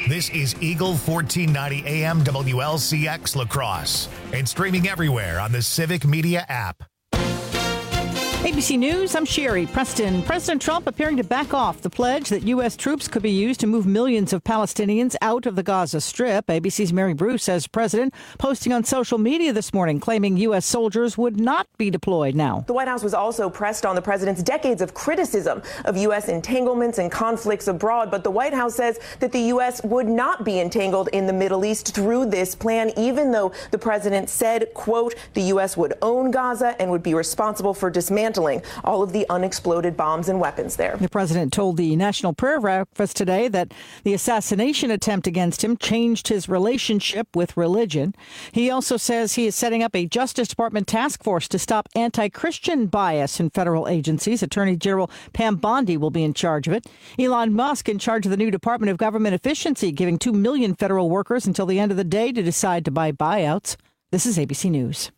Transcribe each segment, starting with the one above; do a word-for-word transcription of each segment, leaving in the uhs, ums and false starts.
This is Eagle fourteen ninety A M W L C X La Crosse and streaming everywhere on the Civic Media app. A B C News, I'm Sherry Preston. President Trump appearing to back off the pledge that U S troops could be used to move millions of Palestinians out of the Gaza Strip. A B C's Mary Bruce says President posting on social media this morning claiming U S soldiers would not be deployed now. The White House was also pressed on the president's decades of criticism of U S entanglements and conflicts abroad. But the White House says that the U S would not be entangled in the Middle East through this plan, even though the president said, quote, the U S would own Gaza and would be responsible for dismantling all of the unexploded bombs and weapons there. The president told the National Prayer Breakfast today that the assassination attempt against him changed his relationship with religion. He also says he is setting up a Justice Department task force to stop anti-Christian bias in federal agencies. Attorney General Pam Bondi will be in charge of it. Elon Musk in charge of the new Department of Government Efficiency, giving two million federal workers until the end of the day to decide to buy buyouts. This is A B C News.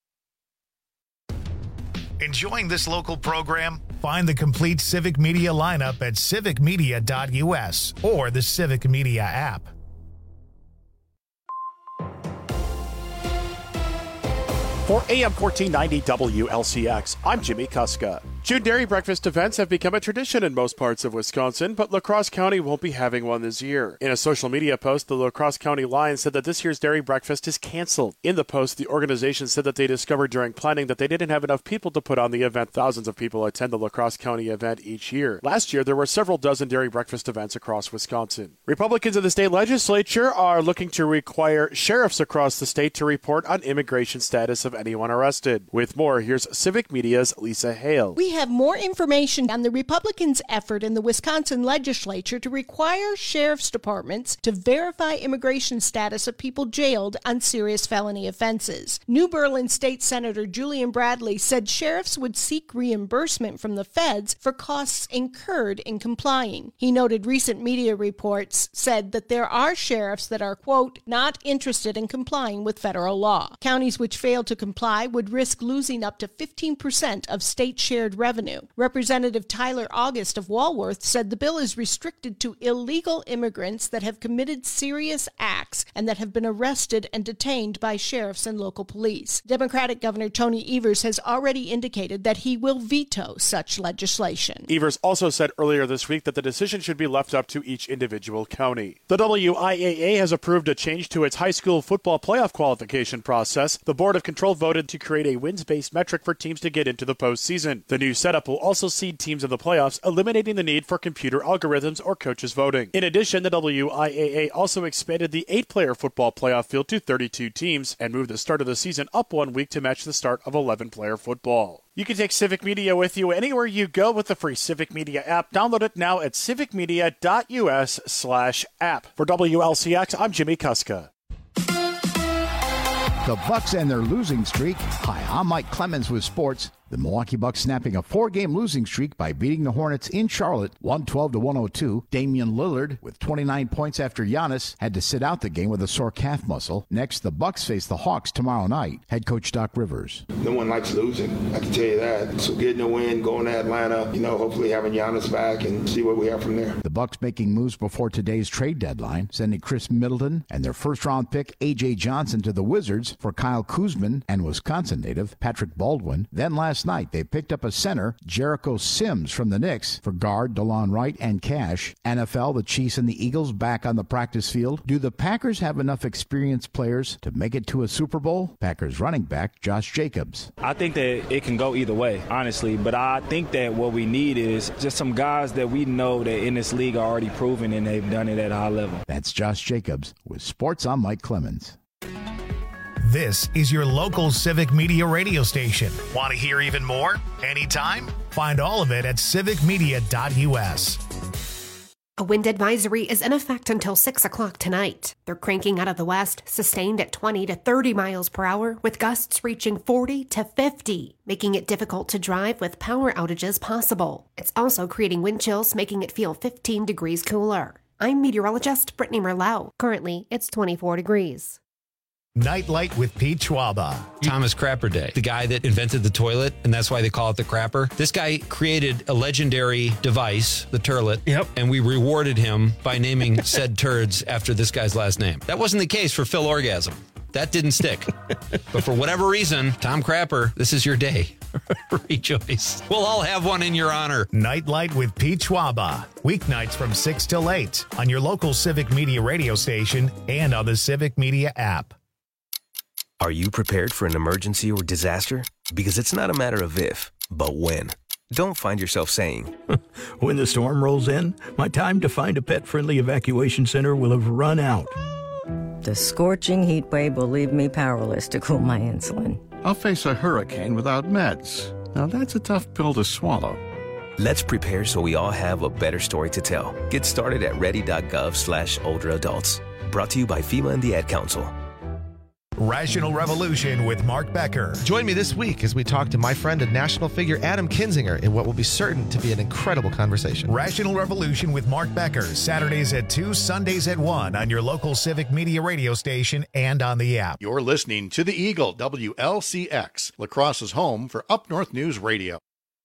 Enjoying this local program? Find the complete Civic Media lineup at civic media dot u s or the Civic Media app. For A M fourteen ninety W L C X, I'm Jimmy Kuska. June dairy breakfast events have become a tradition in most parts of Wisconsin, but La Crosse County won't be having one this year. In a social media post, the La Crosse County Lions said that this year's dairy breakfast is canceled. In the post, the organization said that they discovered during planning that they didn't have enough people to put on the event. Thousands of people attend the La Crosse County event each year. Last year, there were several dozen dairy breakfast events across Wisconsin. Republicans in the state legislature are looking to require sheriffs across the state to report on immigration status of anyone arrested. With more, here's Civic Media's Lisa Hale. We have more information on the Republicans' effort in the Wisconsin legislature to require sheriff's departments to verify immigration status of people jailed on serious felony offenses. New Berlin State Senator Julian Bradley said sheriffs would seek reimbursement from the feds for costs incurred in complying. He noted recent media reports said that there are sheriffs that are, quote, not interested in complying with federal law. Counties which fail to comply would risk losing up to fifteen percent of state shared revenue. Representative Tyler August of Walworth said the bill is restricted to illegal immigrants that have committed serious acts and that have been arrested and detained by sheriffs and local police. Democratic Governor Tony Evers has already indicated that he will veto such legislation. Evers also said earlier this week that the decision should be left up to each individual county. The W I A A has approved a change to its high school football playoff qualification process. The Board of Control voted to create a wins-based metric for teams to get into the postseason. The new setup will also seed teams in the playoffs, eliminating the need for computer algorithms or coaches voting. In addition, the W I A A also expanded the eight-player football playoff field to thirty-two teams and moved the start of the season up one week to match the start of eleven-player football. You can take Civic Media with you anywhere you go with the free Civic Media app. Download it now at civic media dot u s slash app. For W L C X, I'm Jimmy Kuska. The Bucks and their losing streak. Hi, I'm Mike Clemens with sports. The Milwaukee Bucks snapping a four-game losing streak by beating the Hornets in Charlotte, one twelve to one oh two. Damian Lillard, with twenty-nine points after Giannis, had to sit out the game with a sore calf muscle. Next, the Bucks face the Hawks tomorrow night. Head coach Doc Rivers. No one likes losing, I can tell you that. So getting a win, going to Atlanta, you know, hopefully having Giannis back and see what we have from there. The Bucks making moves before today's trade deadline, sending Chris Middleton and their first-round pick A J Johnson to the Wizards for Kyle Kuzman and Wisconsin native Patrick Baldwin. Then last night, they picked up a center, Jericho Sims from the Knicks, for guard DeLon Wright and cash. N F L, the Chiefs and the Eagles back on the practice field. Do the Packers have enough experienced players to make it to a Super Bowl? Packers running back Josh Jacobs. I think that it can go either way, honestly, but I think that what we need is just some guys that we know that in this league are already proven and they've done it at a high level. That's Josh Jacobs with Sports. I'm Mike Clemens. This is your local Civic Media radio station. Want to hear even more? Anytime? Find all of it at civic media dot u s. A wind advisory is in effect until six o'clock tonight. They're cranking out of the west, sustained at twenty to thirty miles per hour, with gusts reaching forty to fifty, making it difficult to drive with power outages possible. It's also creating wind chills, making it feel fifteen degrees cooler. I'm meteorologist Brittany Merlau. Currently, it's twenty-four degrees. Nightlight with Pete Schwaba. Thomas Crapper Day, the guy that invented the toilet, and that's why they call it the crapper. This guy created a legendary device, the turlet, yep. and we rewarded him by naming said turds after this guy's last name. That wasn't the case for Phil Orgasm. That didn't stick. But for whatever reason, Tom Crapper, this is your day. Rejoice. We'll all have one in your honor. Nightlight with Pete Schwaba. Weeknights from six till eight on your local Civic Media radio station and on the Civic Media app. Are you prepared for an emergency or disaster? Because it's not a matter of if, but when. Don't find yourself saying, when the storm rolls in, my time to find a pet-friendly evacuation center will have run out. The scorching heat wave will leave me powerless to cool my insulin. I'll face a hurricane without meds. Now that's a tough pill to swallow. Let's prepare so we all have a better story to tell. Get started at ready.gov slash older adults. Brought to you by FEMA and the Ad Council. Rational Revolution with Mark Becker. Join me this week as we talk to my friend and national figure Adam Kinzinger in what will be certain to be an incredible conversation. Rational Revolution with Mark Becker, Saturdays at two, Sundays at one on your local Civic Media radio station and on the app. You're listening to The Eagle, W L C X, La Crosse's home for Up North News Radio.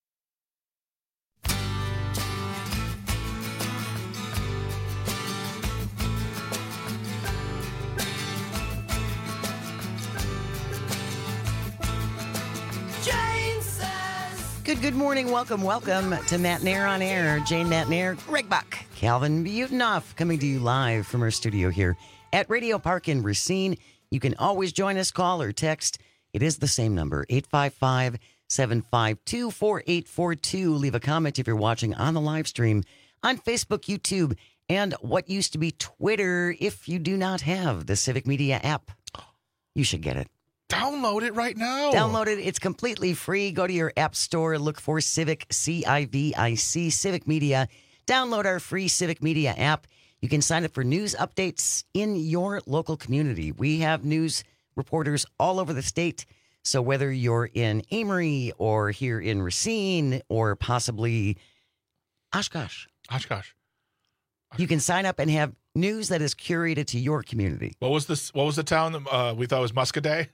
Good, good morning. Welcome, welcome to Matt Nair on Air. Jane Matt Nair, Greg Buck, Calvin Butenoff, coming to you live from our studio here at Radio Park in Racine. You can always join us, call or text. It is the same number, eight five five, seven five two, four eight four two. Leave a comment if you're watching on the live stream on Facebook, YouTube, and what used to be Twitter. If you do not have the Civic Media app, you should get it. Download it right now. Download it. It's completely free. Go to your app store. Look for Civic, C I V I C, Civic Media. Download our free Civic Media app. You can sign up for news updates in your local community. We have news reporters all over the state. So whether you're in Amory or here in Racine or possibly Oshkosh. Oshkosh. You can sign up and have news that is curated to your community. What was this? What was the town uh, we thought was Muscoda?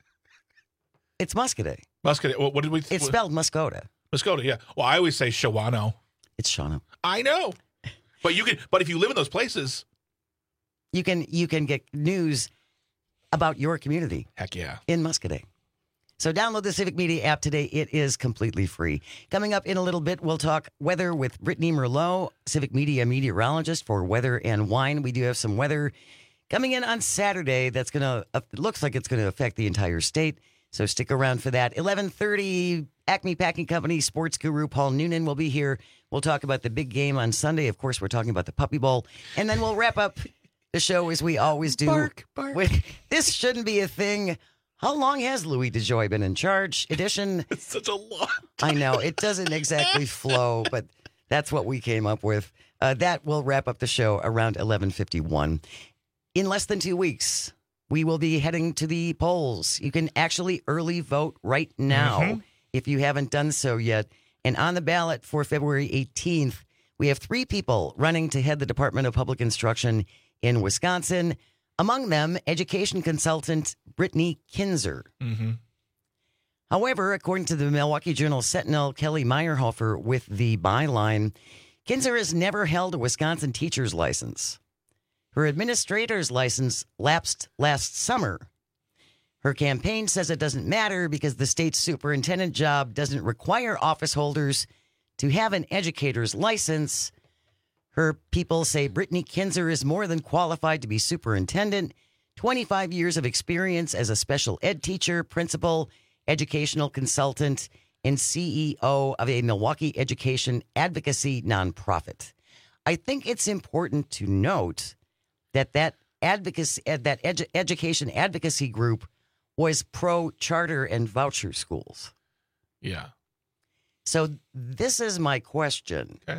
It's Muscoda. Muscoda. What, what did we? Th- it's spelled Muscoda. Muscoda. Yeah. Well, I always say Shawano. It's Shawano. I know, but you can. But if you live in those places, you can. You can get news about your community. Heck yeah. In Muscoda. So download the Civic Media app today. It is completely free. Coming up in a little bit, we'll talk weather with Brittany Merlot, Civic Media meteorologist for Weather and Wine. We do have some weather coming in on Saturday. That's gonna. Uh, looks like it's going to affect the entire state. So stick around for that. eleven thirty, Acme Packing Company sports guru Paul Noonan will be here. We'll talk about the big game on Sunday. Of course, we're talking about the Puppy Bowl. And then we'll wrap up the show as we always do. Bark, bark. With, this shouldn't be a thing. How long has Louis DeJoy been in charge? Edition. It's such a long I time. know. It doesn't exactly flow, but that's what we came up with. Uh, that will wrap up the show around eleven fifty-one. In less than two weeks, we will be heading to the polls. You can actually early vote right now mm-hmm. if you haven't done so yet. And on the ballot for February eighteenth, we have three people running to head the Department of Public Instruction in Wisconsin. Among them, education consultant Brittany Kinzer. Mm-hmm. However, according to the Milwaukee Journal Sentinel, Kelly Meyerhofer with the byline, Kinzer has never held a Wisconsin teacher's license. Her administrator's license lapsed last summer. Her campaign says it doesn't matter because the state's superintendent job doesn't require office holders to have an educator's license. Her people say Brittany Kinzer is more than qualified to be superintendent, twenty-five years of experience as a special ed teacher, principal, educational consultant, and C E O of a Milwaukee education advocacy nonprofit. I think it's important to note that that advocacy, that edu- education advocacy group was pro-charter and voucher schools. Yeah. So this is my question. Okay.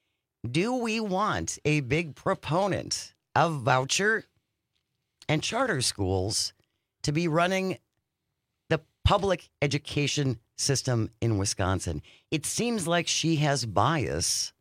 Do we want a big proponent of voucher and charter schools to be running the public education system in Wisconsin? It seems like she has bias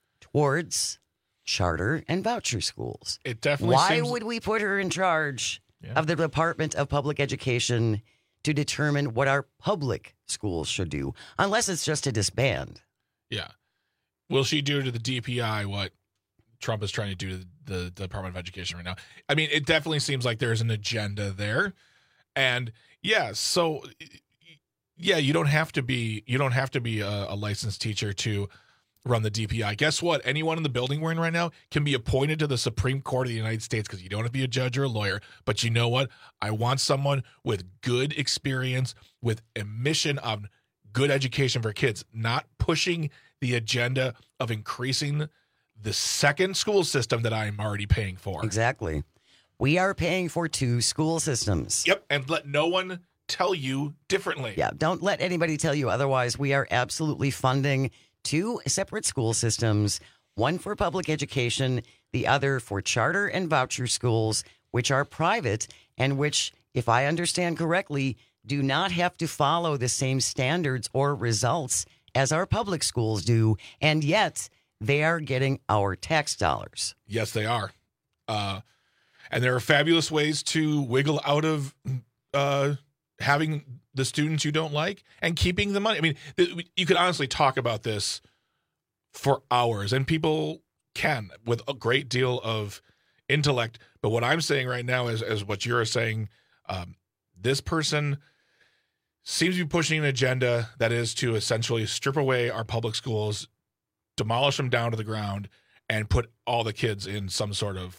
towards charter and voucher schools. It definitely Why seems... would we put her in charge Yeah. of the Department of Public Education to determine what our public schools should do, unless it's just to disband. Yeah. Will she do to the D P I what Trump is trying to do to the, the Department of Education right now? I mean, it definitely seems like there's an agenda there. And yeah, so yeah, you don't have to be you don't have to be a, a licensed teacher to run the D P I. Guess what? Anyone in the building we're in right now can be appointed to the Supreme Court of the United States because you don't have to be a judge or a lawyer. But you know what? I want someone with good experience, with a mission of good education for kids, not pushing the agenda of increasing the second school system that I'm already paying for. Exactly. We are paying for two school systems. Yep, and let no one tell you differently. Yeah, don't let anybody tell you otherwise. We are absolutely funding two separate school systems, one for public education, the other for charter and voucher schools, which are private and which, if I understand correctly, do not have to follow the same standards or results as our public schools do, and yet they are getting our tax dollars. Yes, they are. Uh, and there are fabulous ways to wiggle out of uh, having the students you don't like and keeping the money. I mean, th- you could honestly talk about this for hours, and people can with a great deal of intellect. But what I'm saying right now is, is what you're saying, um, this person seems to be pushing an agenda that is to essentially strip away our public schools, demolish them down to the ground, and put all the kids in some sort of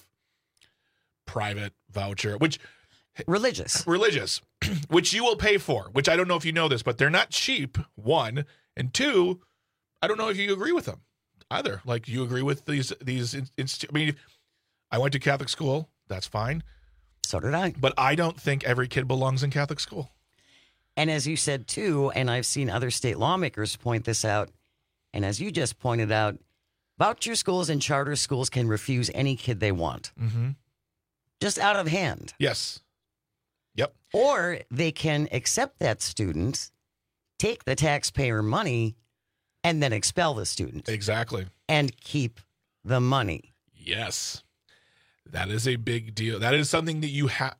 private voucher, which religious, religious, which you will pay for, which I don't know if you know this, but they're not cheap, one, and two, I don't know if you agree with them either. Like, you agree with these, these, inst- I mean, I went to Catholic school. That's fine. So did I. But I don't think every kid belongs in Catholic school. And as you said, too, and I've seen other state lawmakers point this out, and as you just pointed out, voucher schools and charter schools can refuse any kid they want. Mm-hmm. Just out of hand. Yes. Yep. Or they can accept that student, take the taxpayer money, and then expel the student. Exactly. And keep the money. Yes. That is a big deal. That is something that you have.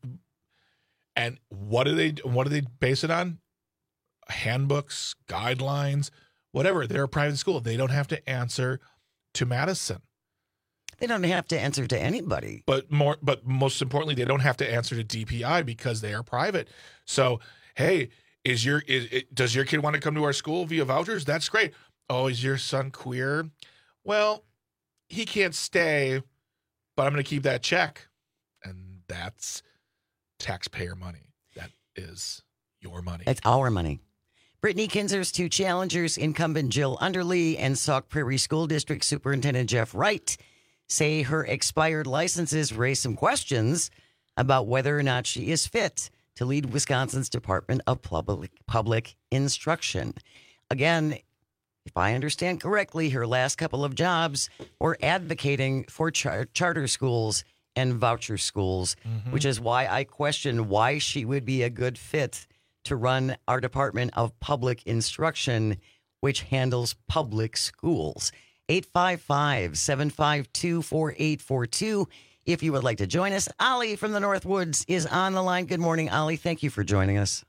And what do they what do they base it on? Handbooks, guidelines, whatever. They're a private school. They don't have to answer to Madison. They don't have to answer to anybody. But more but most importantly, they don't have to answer to D P I because they are private. So, hey, is your is it, does your kid want to come to our school via vouchers? That's great. Oh, is your son queer? Well, he can't stay, but I'm going to keep that check. And that's taxpayer money. That is your money. It's our money. Brittany Kinzer's two challengers, incumbent Jill Underly and Sauk Prairie School District Superintendent Jeff Wright, say her expired licenses raise some questions about whether or not she is fit to lead Wisconsin's Department of Public, Public Instruction. Again, if I understand correctly, her last couple of jobs were advocating for char- charter schools and voucher schools, mm-hmm. which is why I question why she would be a good fit to run our Department of Public Instruction, which handles public schools. eight five five, seven five two, four eight four two. If you would like to join us, Ollie from the Northwoods is on the line. Good morning, Ollie. Thank you for joining us.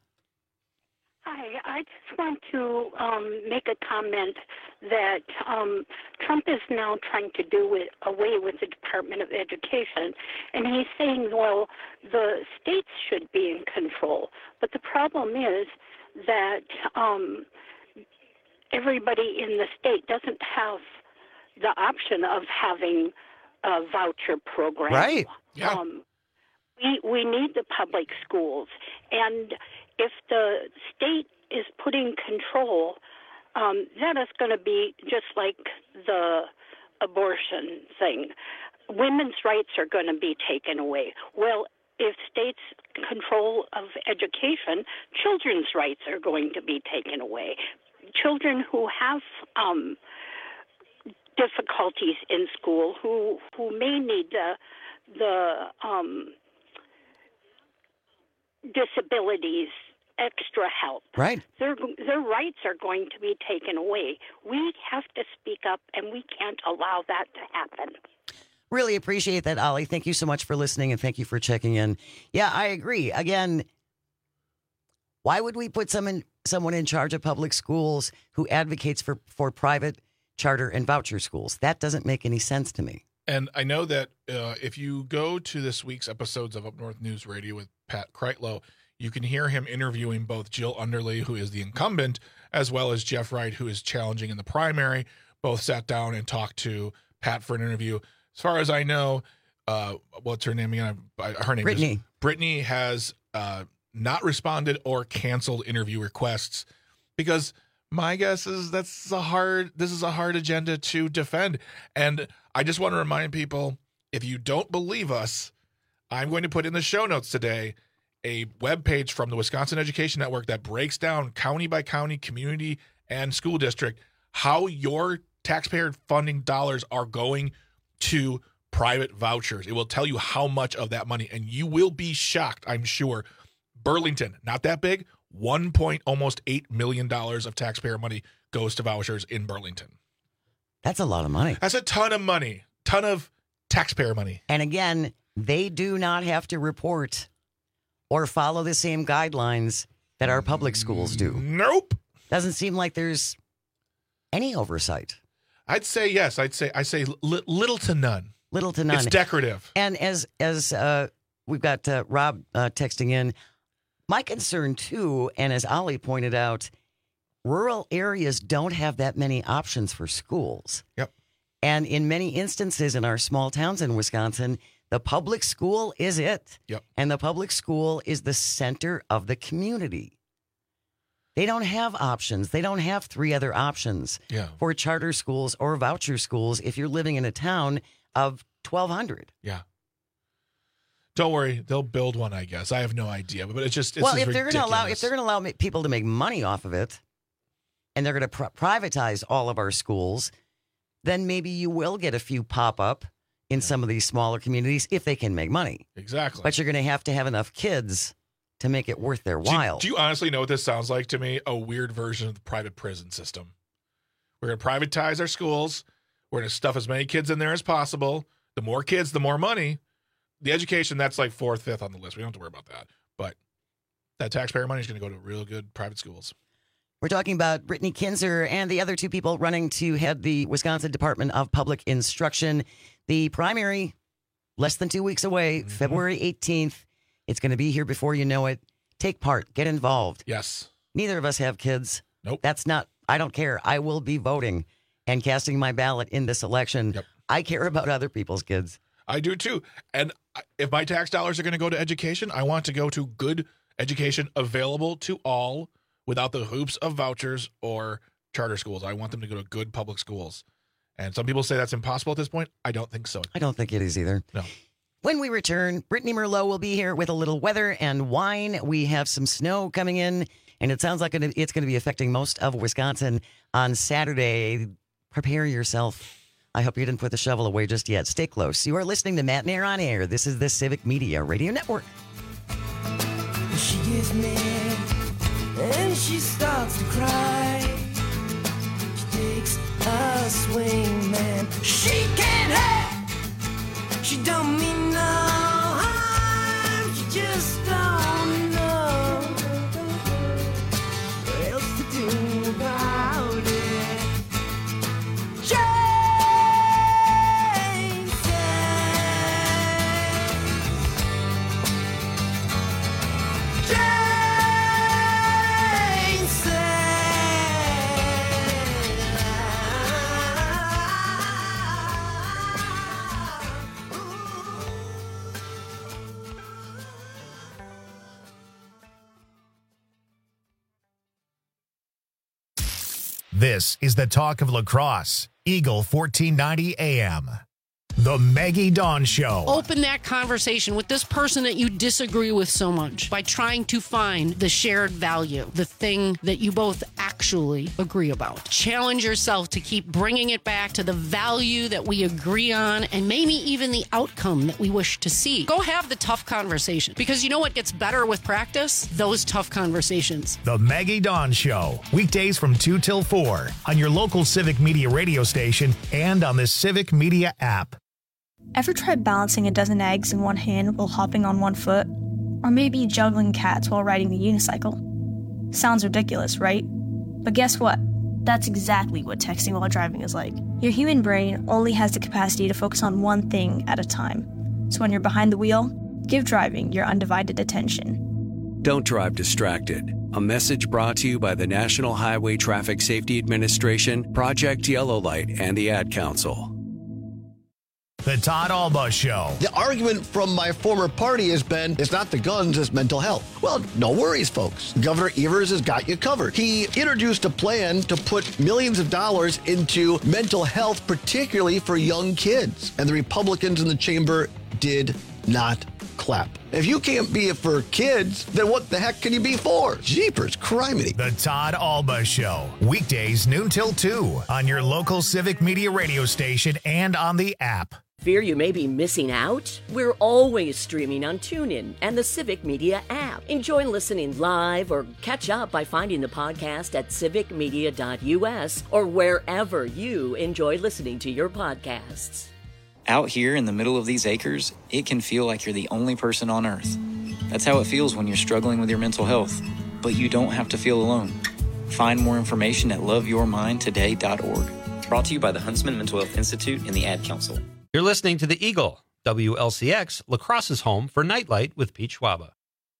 Hi, I just want to um, make a comment that um, Trump is now trying to do it away with the Department of Education. And he's saying, well, the states should be in control. But the problem is that um, everybody in the state doesn't have the option of having a voucher program. Right. Yeah. Um, we, we need the public schools. And if the state is putting control, um, that is going to be just like the abortion thing. Women's rights are going to be taken away. Well, if states control of education, children's rights are going to be taken away. Children who have um, difficulties in school, who who may need the the um, disabilities, extra help. Right. Their their rights are going to be taken away. We have to speak up, and we can't allow that to happen. Really appreciate that, Ollie. Thank you so much for listening, and thank you for checking in. Yeah, I agree. Again, why would we put someone someone in charge of public schools who advocates for, for private charter and voucher schools? That doesn't make any sense to me. And I know that uh, if you go to this week's episodes of Up North News Radio with Pat Kreitlow, you can hear him interviewing both Jill Underley, who is the incumbent, as well as Jeff Wright, who is challenging in the primary. Both sat down and talked to Pat for an interview. As far as I know, uh, what's her name again? Her name Brittany. is Brittany has uh, not responded or canceled interview requests because my guess is that's a hard. This is a hard agenda to defend. And I just want to remind people, if you don't believe us, I'm going to put in the show notes today a webpage from the Wisconsin Education Network that breaks down county by county, community, and school district how your taxpayer funding dollars are going to private vouchers. It will tell you how much of that money, and you will be shocked, I'm sure. Burlington, not that big, one point almost eight million dollars of taxpayer money goes to vouchers in Burlington. That's a lot of money. That's a ton of money, ton of taxpayer money. And again, they do not have to report or follow the same guidelines that our public schools do. Nope. Doesn't seem like there's any oversight. I'd say yes. I'd say I say li- little to none. Little to none. It's decorative. And as as uh, we've got uh, Rob uh, texting in, my concern too, and as Ollie pointed out, rural areas don't have that many options for schools. Yep. And in many instances in our small towns in Wisconsin, the public school is it. Yep. And the public school is the center of the community. They don't have options. They don't have three other options yeah. for charter schools or voucher schools if you're living in a town of twelve hundred. Yeah. Don't worry, they'll build one, I guess. I have no idea, but it's just it's well, just if they're going to allow if ridiculous. they're going to allow ma- people to make money off of it, and they're going to pri- privatize all of our schools, then maybe you will get a few pop up in some of these smaller communities if they can make money. Exactly. But you're going to have to have enough kids to make it worth their Do you- while. Do you honestly know what this sounds like to me? A weird version of the private prison system. We're going to privatize our schools. We're going to stuff as many kids in there as possible. The more kids, the more money. The education, that's like fourth, fifth on the list. We don't have to worry about that. But that taxpayer money is going to go to real good private schools. We're talking about Brittany Kinzer and the other two people running to head the Wisconsin Department of Public Instruction. The primary, less than two weeks away, mm-hmm. February eighteenth. It's going to be here before you know it. Take part. Get involved. Yes. Neither of us have kids. Nope. That's not, I don't care. I will be voting and casting my ballot in this election. Yep. I care about other people's kids. I do too. And if my tax dollars are going to go to education, I want to go to good education available to all without the hoops of vouchers or charter schools. I want them to go to good public schools. And some people say that's impossible at this point. I don't think so. I don't think it is either. No. When we return, Brittany Merlot will be here with a little weather and wine. We have some snow coming in, and it sounds like it's going to be affecting most of Wisconsin on Saturday. Prepare yourself. I hope you didn't put the shovel away just yet. Stay close. You are listening to Matt and Air on Air. This is the Civic Media Radio Network. She gets mad and she starts to cry. She takes a swing, man. She can't have. She don't mean no harm. She just don't know what else to do about it. Jane says, Jane This is the talk of lacrosse. Eagle fourteen ninety A M. The Maggie Dawn Show. Open that conversation with this person that you disagree with so much by trying to find the shared value, the thing that you both actually agree about. Challenge yourself to keep bringing it back to the value that we agree on and maybe even the outcome that we wish to see. Go have the tough conversation, because you know what gets better with practice? Those tough conversations. The Maggie Dawn Show. Weekdays from two till four on your local Civic Media radio station and on the Civic Media app. Ever tried balancing a dozen eggs in one hand while hopping on one foot? Or maybe juggling cats while riding the unicycle? Sounds ridiculous, right? But guess what? That's exactly what texting while driving is like. Your human brain only has the capacity to focus on one thing at a time. So when you're behind the wheel, give driving your undivided attention. Don't drive distracted. A message brought to you by the National Highway Traffic Safety Administration, Project Yellow Light, and the Ad Council. The Todd Alba Show. The argument from my former party has been, it's not the guns, it's mental health. Well, no worries, folks. Governor Evers has got you covered. He introduced a plan to put millions of dollars into mental health, particularly for young kids. And the Republicans in the chamber did not clap. If you can't be it for kids, then what the heck can you be for? Jeepers criminy. The Todd Alba Show. Weekdays noon till two on your local Civic Media radio station and on the app. Fear you may be missing out? We're always streaming on TuneIn and the Civic Media app. Enjoy listening live or catch up by finding the podcast at civic media dot u s or wherever you enjoy listening to your podcasts. Out here in the middle of these acres, it can feel like you're the only person on Earth. That's how it feels when you're struggling with your mental health. But you don't have to feel alone. Find more information at love your mind today dot org. Brought to you by the Huntsman Mental Health Institute and the Ad Council. You're listening to The Eagle, W L C X, La Crosse's home for Nightlight with Pete Schwaba.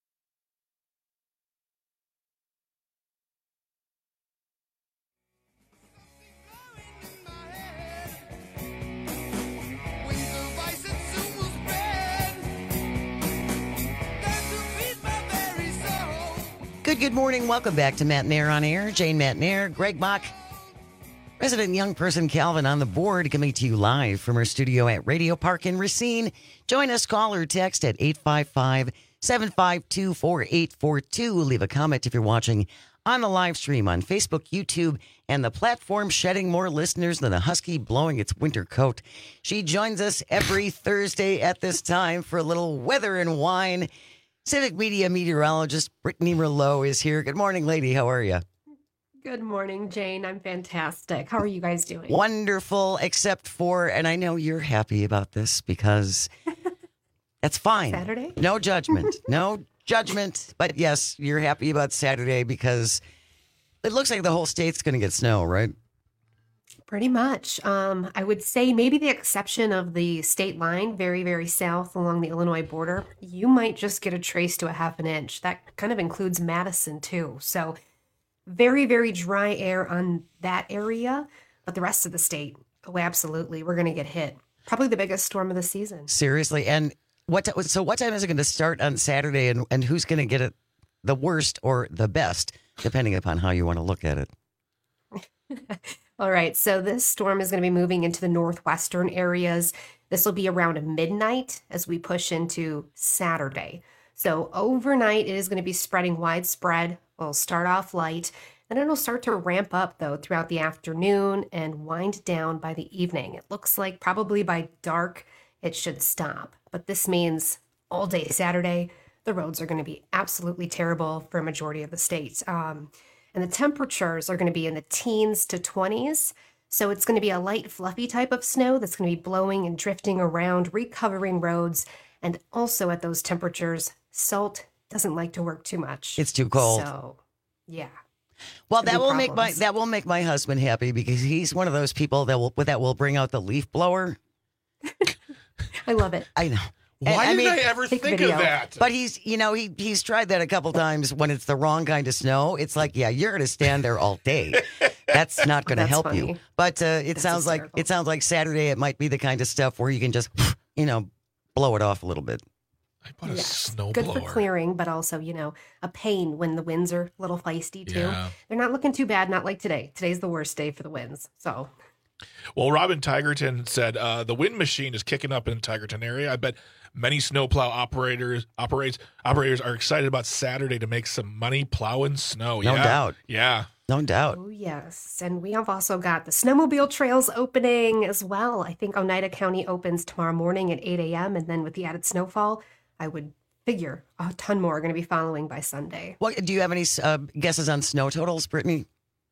Good, good morning. Welcome back to Matt Nair on Air. Jane Matt Nair, Greg Bach, resident young person Calvin on the board, coming to you live from our studio at Radio Park in Racine. Join us, call or text at eight five five, seven five two, four eight four two. Leave a comment if you're watching on the live stream on Facebook, YouTube, and the platform shedding more listeners than a husky blowing its winter coat. She joins us every Thursday at this time for a little weather and wine. Civic Media meteorologist Brittany Rouleau is here. Good morning, lady. How are you? Good morning, Jane. I'm fantastic. How are you guys doing? Wonderful, except for, and I know you're happy about this because that's fine. Saturday? No judgment. No judgment. But yes, you're happy about Saturday because it looks like the whole state's going to get snow, right? Pretty much. Um, I would say maybe the exception of the state line, very, very south along the Illinois border, you might just get a trace to a half an inch. That kind of includes Madison, too. So very, very dry air on that area. But the rest of the state, oh, absolutely. We're going to get hit. Probably the biggest storm of the season. Seriously. And what? T- so what time is it going to start on Saturday? And, and who's going to get it the worst or the best, depending upon how you want to look at it? All right, so this storm is going to be moving into the northwestern areas. This will be around midnight as we push into Saturday. So overnight, it is going to be spreading widespread. We'll start off light, then it'll start to ramp up, though, throughout the afternoon and wind down by the evening. It looks like probably by dark, it should stop. But this means all day Saturday, the roads are going to be absolutely terrible for a majority of the state. Um, And the temperatures are going to be in the teens to twenties. So it's going to be a light, fluffy type of snow that's going to be blowing and drifting around, recovering roads. And also at those temperatures, salt doesn't like to work too much. It's too cold. So, yeah. Well, that will make my that will make my husband happy because he's one of those people that will that will bring out the leaf blower. I love it. I know. Why And, I did mean, I ever take think video. of that? But he's, you know, he he's tried that a couple times when it's the wrong kind of snow. It's like, yeah, you're going to stand there all day. That's not going to That's help funny. you. But uh, it That's sounds like hysterical. it sounds like Saturday. It might be the kind of stuff where you can just, you know, blow it off a little bit. I bought a Yes. snow Good blower. for clearing, but also, you know, a pain when the winds are a little feisty, too. Yeah. They're not looking too bad, not like today. Today's the worst day for the winds. So, Well, Robin Tigerton said uh, the wind machine is kicking up in the Tigerton area. I bet many snowplow operators operates operators are excited about Saturday to make some money plowing snow. No yeah. doubt. Yeah. No doubt. oh, yes. And we have also got the snowmobile trails opening as well. I think Oneida County opens tomorrow morning at eight a.m. And then with the added snowfall, I would figure a ton more are going to be following by Sunday. What do you have any uh, guesses on snow totals, Brittany?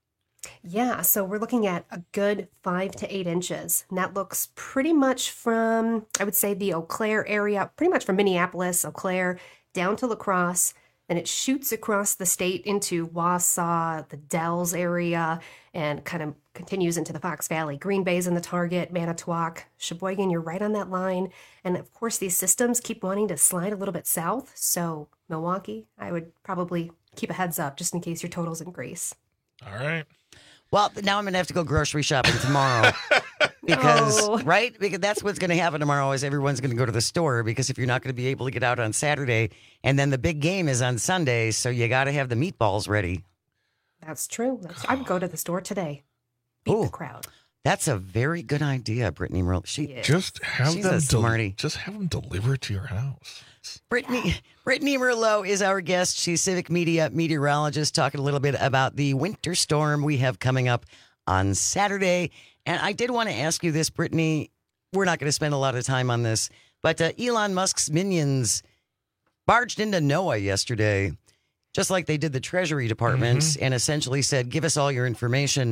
Yeah, so we're looking at a good five to eight inches. And that looks pretty much from, I would say, the Eau Claire area, pretty much from Minneapolis, Eau Claire, down to La Crosse. Then it shoots across the state into Wausau, the Dells area, and kind of continues into the Fox Valley. Green Bay's in the target, Manitowoc, Sheboygan, you're right on that line. And of course, these systems keep wanting to slide a little bit south. So Milwaukee, I would probably keep a heads up just in case your total's in Greece. All right. Well, now I'm going to have to go grocery shopping tomorrow because, Oh. right? Because that's what's going to happen tomorrow is everyone's going to go to the store because if you're not going to be able to get out on Saturday and then the big game is on Sunday, so you got to have the meatballs ready. That's true. That's, I would go to the store today. Beat the crowd. That's a very good idea, Brittany Merle. She Just have she's them a del- smarty. just have them delivered to your house. Brittany Brittany Merlot is our guest. She's Civic Media meteorologist, talking a little bit about the winter storm we have coming up on Saturday. And I did want to ask you this, Brittany. We're not going to spend a lot of time on this, but uh, Elon Musk's minions barged into NOAA yesterday, just like they did the Treasury Department, Mm-hmm. and essentially said, give us all your information.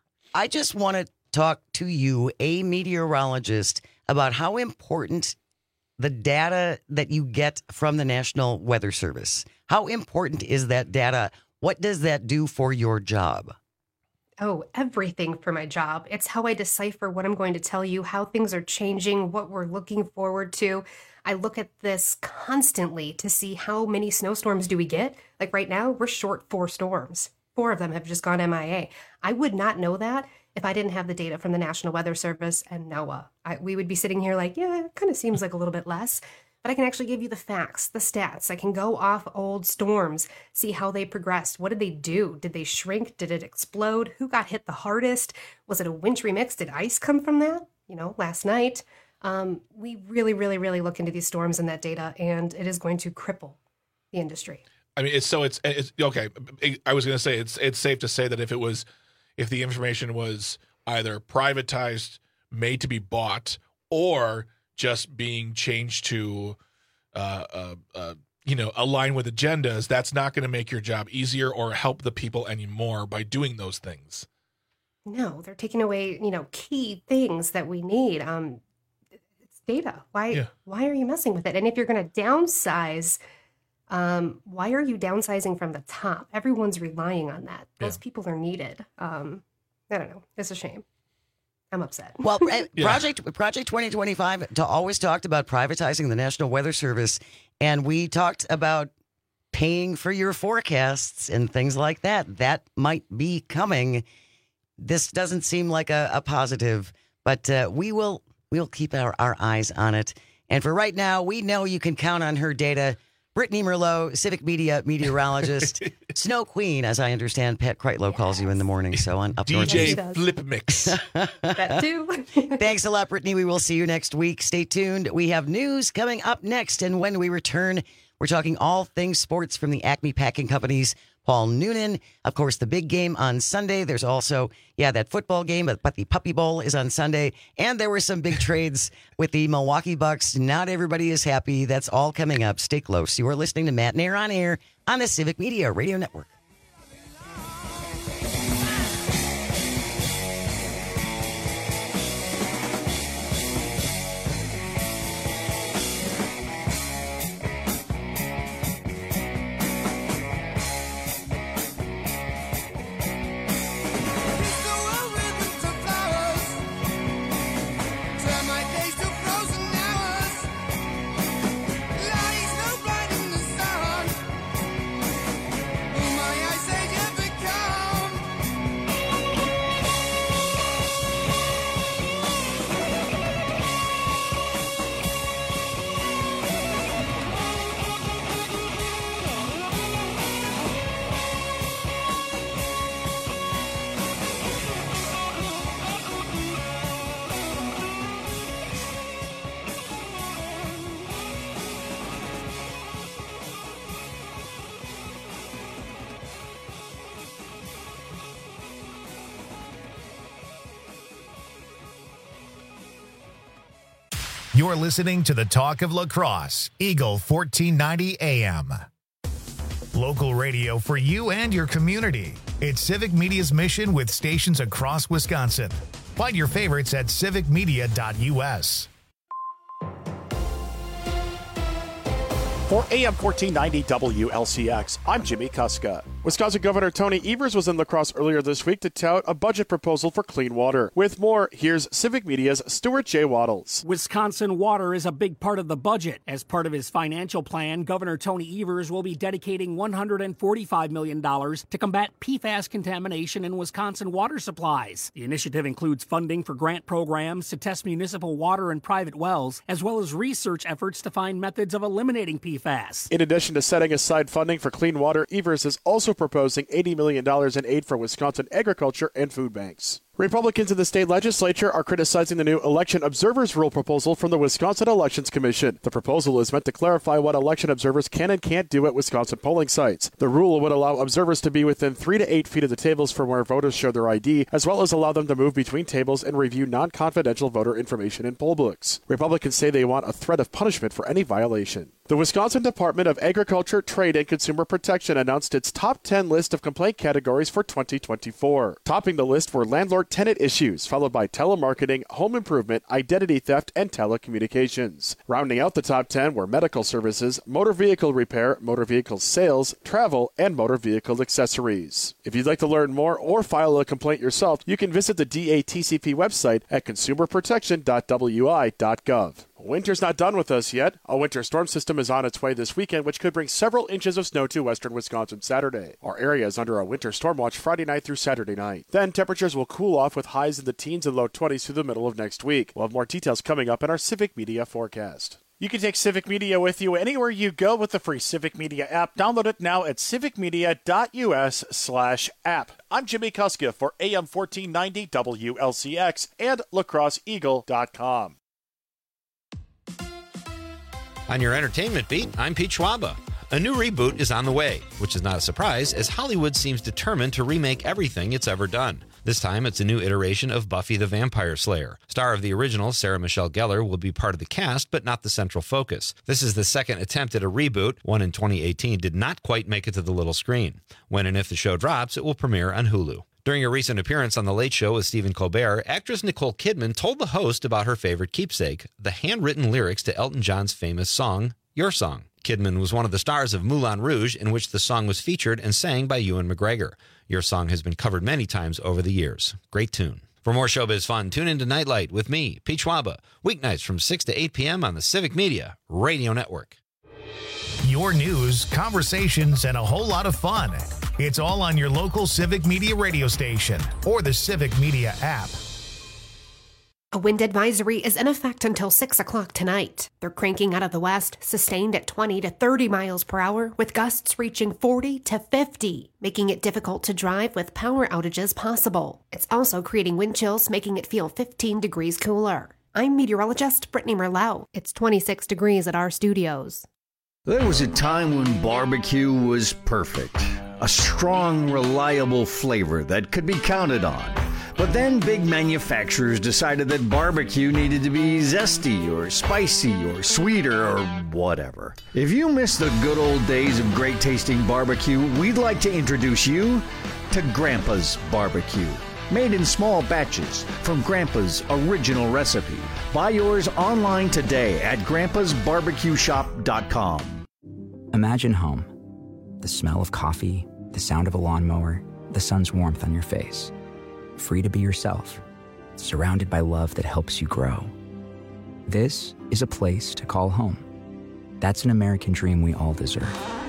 I just want to talk to you, a meteorologist, about how important the data that you get from the National Weather Service. How important is that data? What does that do for your job? Oh, everything for my job. It's how I decipher what I'm going to tell you, how things are changing, what we're looking forward to. I look at this constantly to see how many snowstorms do we get. Like right now, we're short four storms. Four of them have just gone M I A. I would not know that if I didn't have the data from the National Weather Service and NOAA. I, we would be sitting here like, yeah, it kind of seems like a little bit less. But I can actually give you the facts, the stats. I can go off old storms, see how they progressed. What did they do? Did they shrink? Did it explode? Who got hit the hardest? Was it a wintry mix? Did ice come from that? You know, last night. Um, we really, really, really look into these storms and that data, and it is going to cripple the industry. I mean, it's so it's it's okay. I was going to say it's it's safe to say that if it was if the information was either privatized, made to be bought, or just being changed to, uh, uh, uh, you know, align with agendas, that's not going to make your job easier or help the people anymore by doing those things. No, they're taking away, you know, key things that we need. Um, it's data. Why? Yeah. Why are you messing with it? And if you're going to downsize, um, why are you downsizing from the top? Everyone's relying on that. Those Yeah. people are needed. Um, I don't know. It's a shame. I'm upset. Well, uh, Yeah. Project Project twenty twenty-five to always talked about privatizing the National Weather Service, and we talked about paying for your forecasts and things like that. That might be coming. This doesn't seem like a, a positive, but uh, we will we'll keep our, our eyes on it. And for right now, we know you can count on her data. Brittany Merlot, Civic Media meteorologist, Snow Queen, as I understand, Pat Kreitlow calls you in the morning. So on Up D North. J Flip Mix. That too. Thanks a lot, Brittany. We will see you next week. Stay tuned. We have news coming up next. And when we return, we're talking all things sports from the Acme Packing Company's Paul Noonan. Of course, the big game on Sunday. There's also, yeah, that football game, but, but the Puppy Bowl is on Sunday. And there were some big trades with the Milwaukee Bucks. Not everybody is happy. That's all coming up. Stay close. You are listening to Matt and Air on Air on the Civic Media Radio Network. You're listening to the Talk of La Crosse, Eagle fourteen ninety A M. Local radio for you and your community. It's Civic Media's mission with stations across Wisconsin. Find your favorites at civic media dot U S. For A M fourteen ninety W L C X, I'm Jimmy Kuska. Wisconsin Governor Tony Evers was in La Crosse earlier this week to tout a budget proposal for clean water. With more, here's Civic Media's Stuart J. Waddles. Wisconsin water is a big part of the budget. As part of his financial plan, Governor Tony Evers will be dedicating one hundred forty-five million dollars to combat P FAS contamination in Wisconsin water supplies. The initiative includes funding for grant programs to test municipal water and private wells, as well as research efforts to find methods of eliminating P FAS. In addition to setting aside funding for clean water, Evers is also proposing eighty million dollars in aid for Wisconsin agriculture and food banks. Republicans in the state legislature are criticizing the new election observers rule proposal from the Wisconsin Elections Commission. The proposal is meant to clarify what election observers can and can't do at Wisconsin polling sites. The rule would allow observers to be within three to eight feet of the tables from where voters show their I D, as well as allow them to move between tables and review non-confidential voter information in poll books. Republicans say they want a threat of punishment for any violation. The Wisconsin Department of Agriculture, Trade, and Consumer Protection announced its top ten list of complaint categories for twenty twenty-four. Topping the list were landlord-tenant issues, followed by telemarketing, home improvement, identity theft, and telecommunications. Rounding out the top ten were medical services, motor vehicle repair, motor vehicle sales, travel, and motor vehicle accessories. If you'd like to learn more or file a complaint yourself, you can visit the D A T C P website at consumer protection dot w i dot gov. Winter's not done with us yet. A winter storm system is on its way this weekend, which could bring several inches of snow to western Wisconsin Saturday. Our area is under a winter storm watch Friday night through Saturday night. Then temperatures will cool off with highs in the teens and low twenties through the middle of next week. We'll have more details coming up in our Civic Media forecast. You can take Civic Media with you anywhere you go with the free Civic Media app. Download it now at civic media dot U S slash app. I'm Jimmy Kuska for A M fourteen ninety W L C X and la crosse eagle dot com. On your entertainment beat, I'm Pete Schwaba. A new reboot is on the way, which is not a surprise, as Hollywood seems determined to remake everything it's ever done. This time, it's a new iteration of Buffy the Vampire Slayer. Star of the original, Sarah Michelle Gellar, will be part of the cast, but not the central focus. This is the second attempt at a reboot. One in twenty eighteen did not quite make it to the little screen. When and if the show drops, it will premiere on Hulu. During a recent appearance on The Late Show with Stephen Colbert, actress Nicole Kidman told the host about her favorite keepsake, the handwritten lyrics to Elton John's famous song, Your Song. Kidman was one of the stars of Moulin Rouge, in which the song was featured and sang by Ewan McGregor. Your Song has been covered many times over the years. Great tune. For more showbiz fun, tune into Nightlight with me, Pete Schwaba, weeknights from six to eight p.m. on the Civic Media Radio Network. Your news, conversations, and a whole lot of fun. It's all on your local Civic Media radio station or the Civic Media app. A wind advisory is in effect until six o'clock tonight. They're cranking out of the west, sustained at twenty to thirty miles per hour, with gusts reaching forty to fifty, making it difficult to drive with power outages possible. It's also creating wind chills, making it feel fifteen degrees cooler. I'm meteorologist Brittany Merlot. It's twenty-six degrees at our studios. There was a time when barbecue was perfect. A strong, reliable flavor that could be counted on. But then big manufacturers decided that barbecue needed to be zesty or spicy or sweeter or whatever. If you miss the good old days of great tasting barbecue, we'd like to introduce you to Grandpa's Barbecue. Made in small batches from Grandpa's original recipe. Buy yours online today at grandpas barbecue shop dot com. Imagine home. The smell of coffee, the sound of a lawnmower, the sun's warmth on your face. Free to be yourself, surrounded by love that helps you grow. This is a place to call home. That's an American dream we all deserve.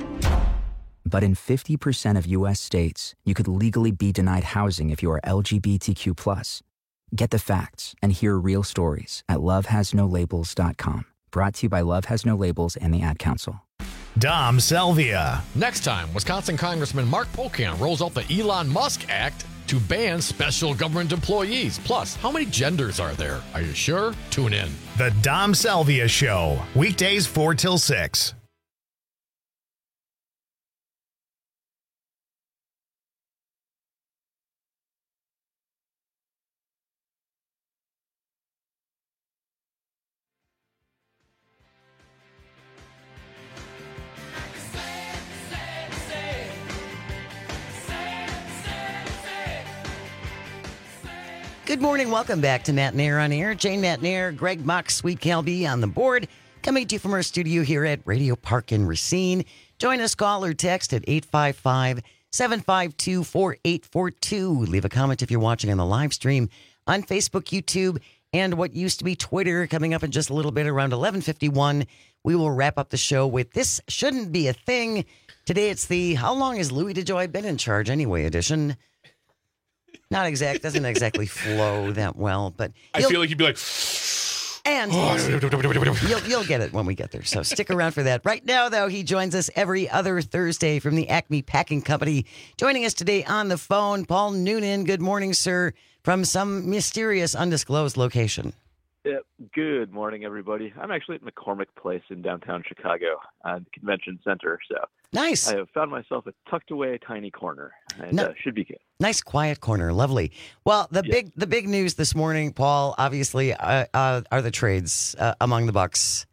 But in fifty percent of U S states, you could legally be denied housing if you are L G B T Q plus. Get the facts and hear real stories at love has no labels dot com. Brought to you by Love Has No Labels and the Ad Council. Dom Salvia. Next time, Wisconsin Congressman Mark Pocan rolls out the Elon Musk Act to ban special government employees. Plus, how many genders are there? Are you sure? Tune in. The Dom Salvia Show, weekdays four till six. Good morning. Welcome back to Matt Nair on Air. Jane Matt Nair, Greg Mock, Sweet Calby on the board. Coming to you from our studio here at Radio Park in Racine. Join us, call or text at eight five five, seven five two, four eight four two. Leave a comment if you're watching on the live stream on Facebook, YouTube, and what used to be Twitter. Coming up in just a little bit around eleven fifty-one, we will wrap up the show with This Shouldn't Be a Thing. Today it's the How Long Has Louis DeJoy Been in Charge Anyway edition. Not exact, doesn't exactly flow that well, but I feel like you'd be like, and you'll, you'll get it when we get there. So stick around for that. Right now, though, he joins us every other Thursday from the Acme Packing Company. Joining us today on the phone, Paul Noonan. Good morning, sir, from some mysterious, undisclosed location. Yeah, good morning, everybody. I'm actually at McCormick Place in downtown Chicago, uh, the convention center. So nice. I have found myself a tucked away tiny corner, and No- uh, should be good. Nice quiet corner, lovely. Well, the big the big news this morning, Paul, obviously, uh, uh, are the trades uh, among the Bucks.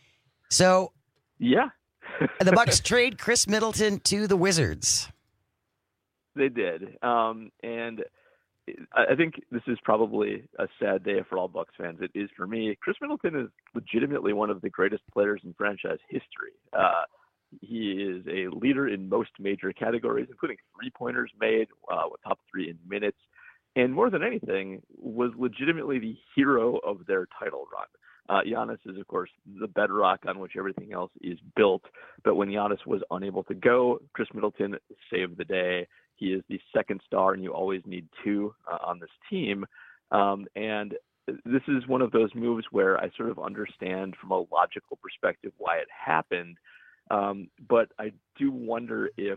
So, yeah, the Bucks trade Chris Middleton to the Wizards. They did, um, and I I think this is probably a sad day for all Bucks fans. It is for me. Chris Middleton is legitimately one of the greatest players in franchise history. Uh, he is a leader in most major categories, including three-pointers made, uh, with top three in minutes, and more than anything, was legitimately the hero of their title run. Uh, Giannis is, of course, the bedrock on which everything else is built. But when Giannis was unable to go, Chris Middleton saved the day. He is the second star, and you always need two uh, on this team. Um, and this is one of those moves where I sort of understand from a logical perspective why it happened. Um, but I do wonder if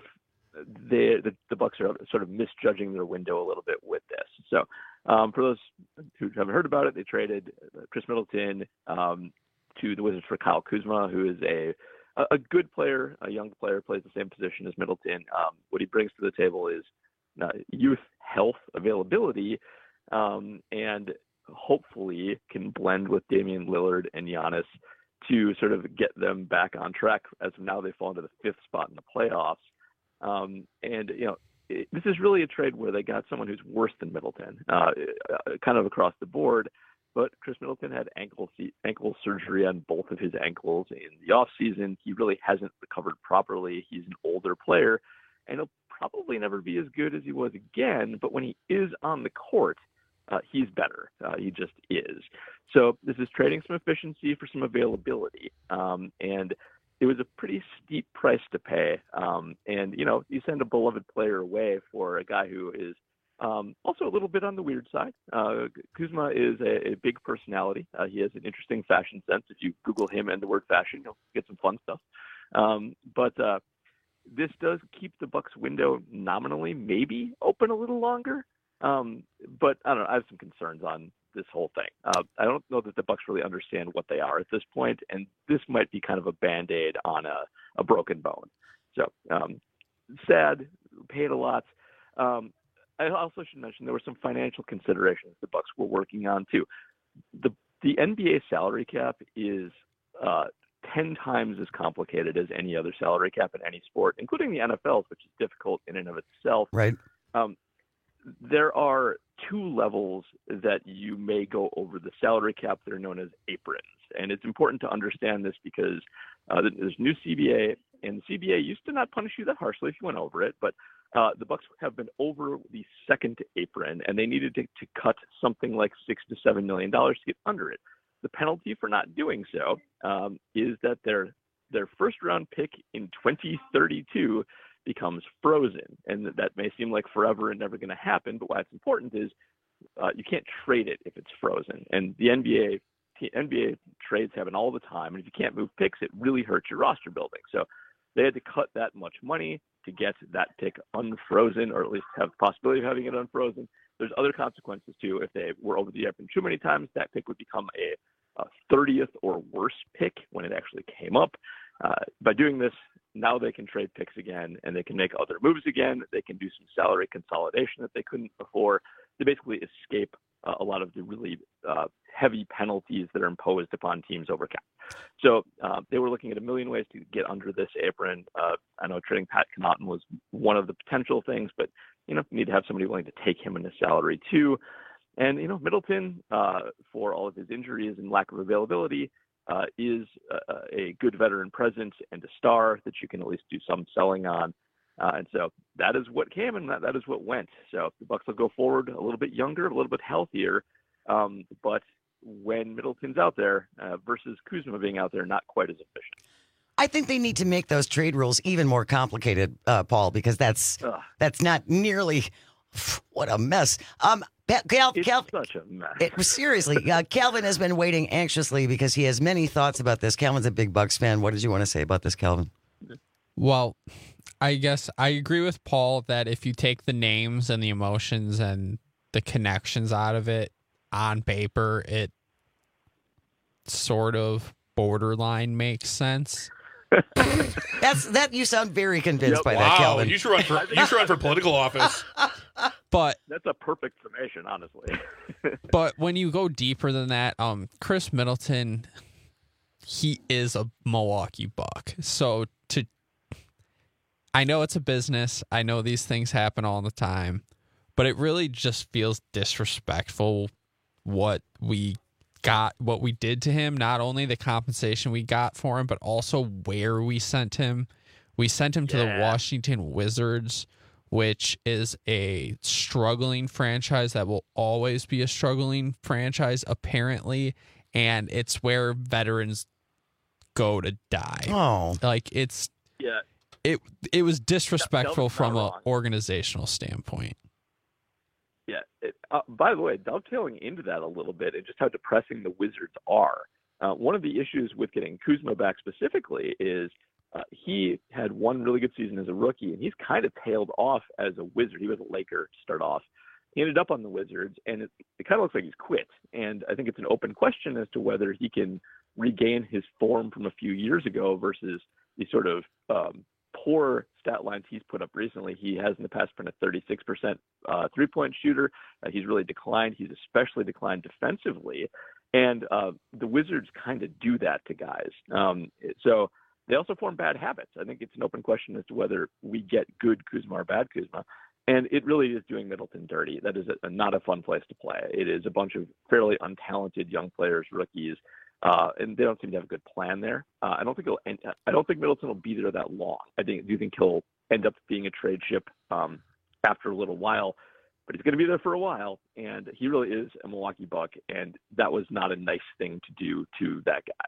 they, the, the Bucks are sort of misjudging their window a little bit with this. So um, for those who haven't heard about it, they traded Chris Middleton um, to the Wizards for Kyle Kuzma, who is a a good player, a young player, plays the same position as Middleton. Um, what he brings to the table is uh, youth, health, availability, um, and hopefully can blend with Damian Lillard and Giannis to sort of get them back on track. As of now, they fall into the fifth spot in the playoffs. Um, and, you know, it, this is really a trade where they got someone who's worse than Middleton, uh, kind of across the board. But Chris Middleton had ankle ankle surgery on both of his ankles in the offseason. He really hasn't recovered properly. He's an older player, and he'll probably never be as good as he was again. But when he is on the court, uh, he's better. Uh, he just is. So this is trading some efficiency for some availability. Um, and it was a pretty steep price to pay. Um, and, you know, you send a beloved player away for a guy who is Um, also a little bit on the weird side. Uh, Kuzma is a, a big personality. Uh, he has an interesting fashion sense. If you Google him and the word fashion, you'll get some fun stuff. Um, but uh, this does keep the Bucks window nominally maybe open a little longer. Um, but I don't know. I have some concerns on this whole thing. Uh, I don't know that the Bucks really understand what they are at this point, and this might be kind of a Band-Aid on a, a broken bone. So um, sad, paid a lot. Um, I also should mention there were some financial considerations the Bucks were working on too. The the N B A salary cap is uh, ten times as complicated as any other salary cap in any sport, including the N F L's, which is difficult in and of itself. Right. Um, there are two levels that you may go over the salary cap that are known as aprons, and it's important to understand this because uh, there's new C B A, and the C B A used to not punish you that harshly if you went over it, but Uh, the Bucks have been over the second apron, and they needed to, to cut something like six to seven million dollars to get under it. The penalty for not doing so um, is that their their first round pick in twenty thirty-two becomes frozen, and that may seem like forever and never going to happen. But why it's important is uh, you can't trade it if it's frozen, and the N B A N B A trades happen all the time, and if you can't move picks, it really hurts your roster building. So they had to cut that much money to get that pick unfrozen, or at least have the possibility of having it unfrozen. There's other consequences too. If they were over the apron too many times, that pick would become a, a thirtieth or worse pick when it actually came up. Uh, by doing this, now they can trade picks again, and they can make other moves again. They can do some salary consolidation that they couldn't before. They basically escape uh, a lot of the really uh, heavy penalties that are imposed upon teams over cap. So uh, they were looking at a million ways to get under this apron. Uh, I know trading Pat Connaughton was one of the potential things, but you know, you need to have somebody willing to take him in his salary too. And, you know, Middleton, uh, for all of his injuries and lack of availability, uh, is a, a good veteran presence and a star that you can at least do some selling on. Uh, and so that is what came and that, that is what went. So the Bucks will go forward a little bit younger, a little bit healthier. Um, but when Middleton's out there uh, versus Kuzma being out there, not quite as efficient. I think they need to make those trade rules even more complicated, uh, Paul, because that's Ugh. that's not nearly what a mess. Um, Cal, it's Cal, such a mess. It, seriously, uh, Calvin has been waiting anxiously because he has many thoughts about this. Calvin's a big Bucks fan. What did you want to say about this, Calvin? Well, I guess I agree with Paul that if you take the names and the emotions and the connections out of it on paper, it sort of borderline makes sense. That's that. You sound very convinced Yep. by Wow, that, Calvin. you should run for you should run for political office. But that's a perfect summation, honestly. But when you go deeper than that, um, Chris Middleton, he is a Milwaukee Buck. So to, I know it's a business. I know these things happen all the time, but it really just feels disrespectful what we got, what we did to him. Not only the compensation we got for him, but also where we sent him. We sent him to Yeah. the Washington Wizards, which is a struggling franchise that will always be a struggling franchise, apparently. And it's where veterans go to die. Oh. Like, it's... Yeah. It, it was disrespectful Calvin's not from an wrong. organizational standpoint. Yeah. It, uh, by the way, dovetailing into that a little bit and just how depressing the Wizards are. Uh, one of the issues with getting Kuzma back specifically is uh, he had one really good season as a rookie, and he's kind of tailed off as a Wizard. He was a Laker to start off. He ended up on the Wizards, and it, it kind of looks like he's quit. And I think it's an open question as to whether he can regain his form from a few years ago versus the sort of um, poor stat lines he's put up recently. He has in the past been a thirty-six percent uh, three-point shooter. Uh, he's really declined. He's especially declined defensively. And uh, the Wizards kind of do that to guys. Um, so they also form bad habits. I think it's an open question as to whether we get good Kuzma or bad Kuzma. And it really is doing Middleton dirty. That is a, not a fun place to play. It is a bunch of fairly untalented young players, rookies, uh, and they don't seem to have a good plan there. Uh, I don't think he'll. End, I don't think Middleton will be there that long. I think. Do you think he'll end up being a trade ship um, after a little while? But he's going to be there for a while, and he really is a Milwaukee Buck, and that was not a nice thing to do to that guy.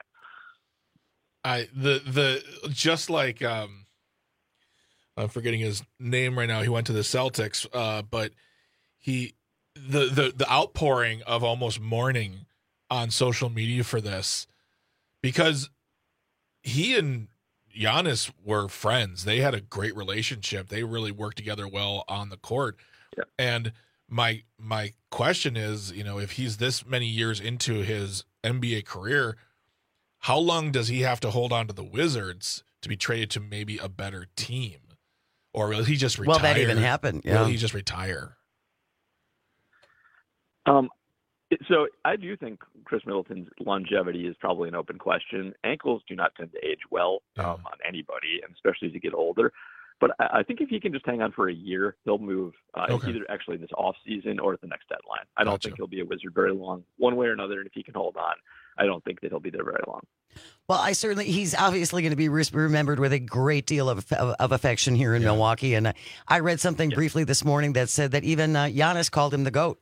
I the the just like um, I'm forgetting his name right now. He went to the Celtics, uh, but he the the the outpouring of almost mourning on social media for this, because he and Giannis were friends. They had a great relationship. They really worked together well on the court. Yeah. And my my question is, you know, if he's this many years into his N B A career, how long does he have to hold on to the Wizards to be traded to maybe a better team? Or will he just retire? Well, that even happened. Yeah. Will he just retire? Um, it- so I do think Chris Middleton's longevity is probably an open question. Ankles do not tend to age well um, on anybody, and especially as you get older. But I, I think if he can just hang on for a year, he'll move uh, Okay. either actually this off season or at the next deadline. I don't Gotcha. think he'll be a Wizard very long, one way or another. And if he can hold on, I don't think that he'll be there very long. Well, I certainly, he's obviously going to be res- remembered with a great deal of of, of affection here in Milwaukee. And uh, I read something briefly this morning that said that even uh, Giannis called him the GOAT.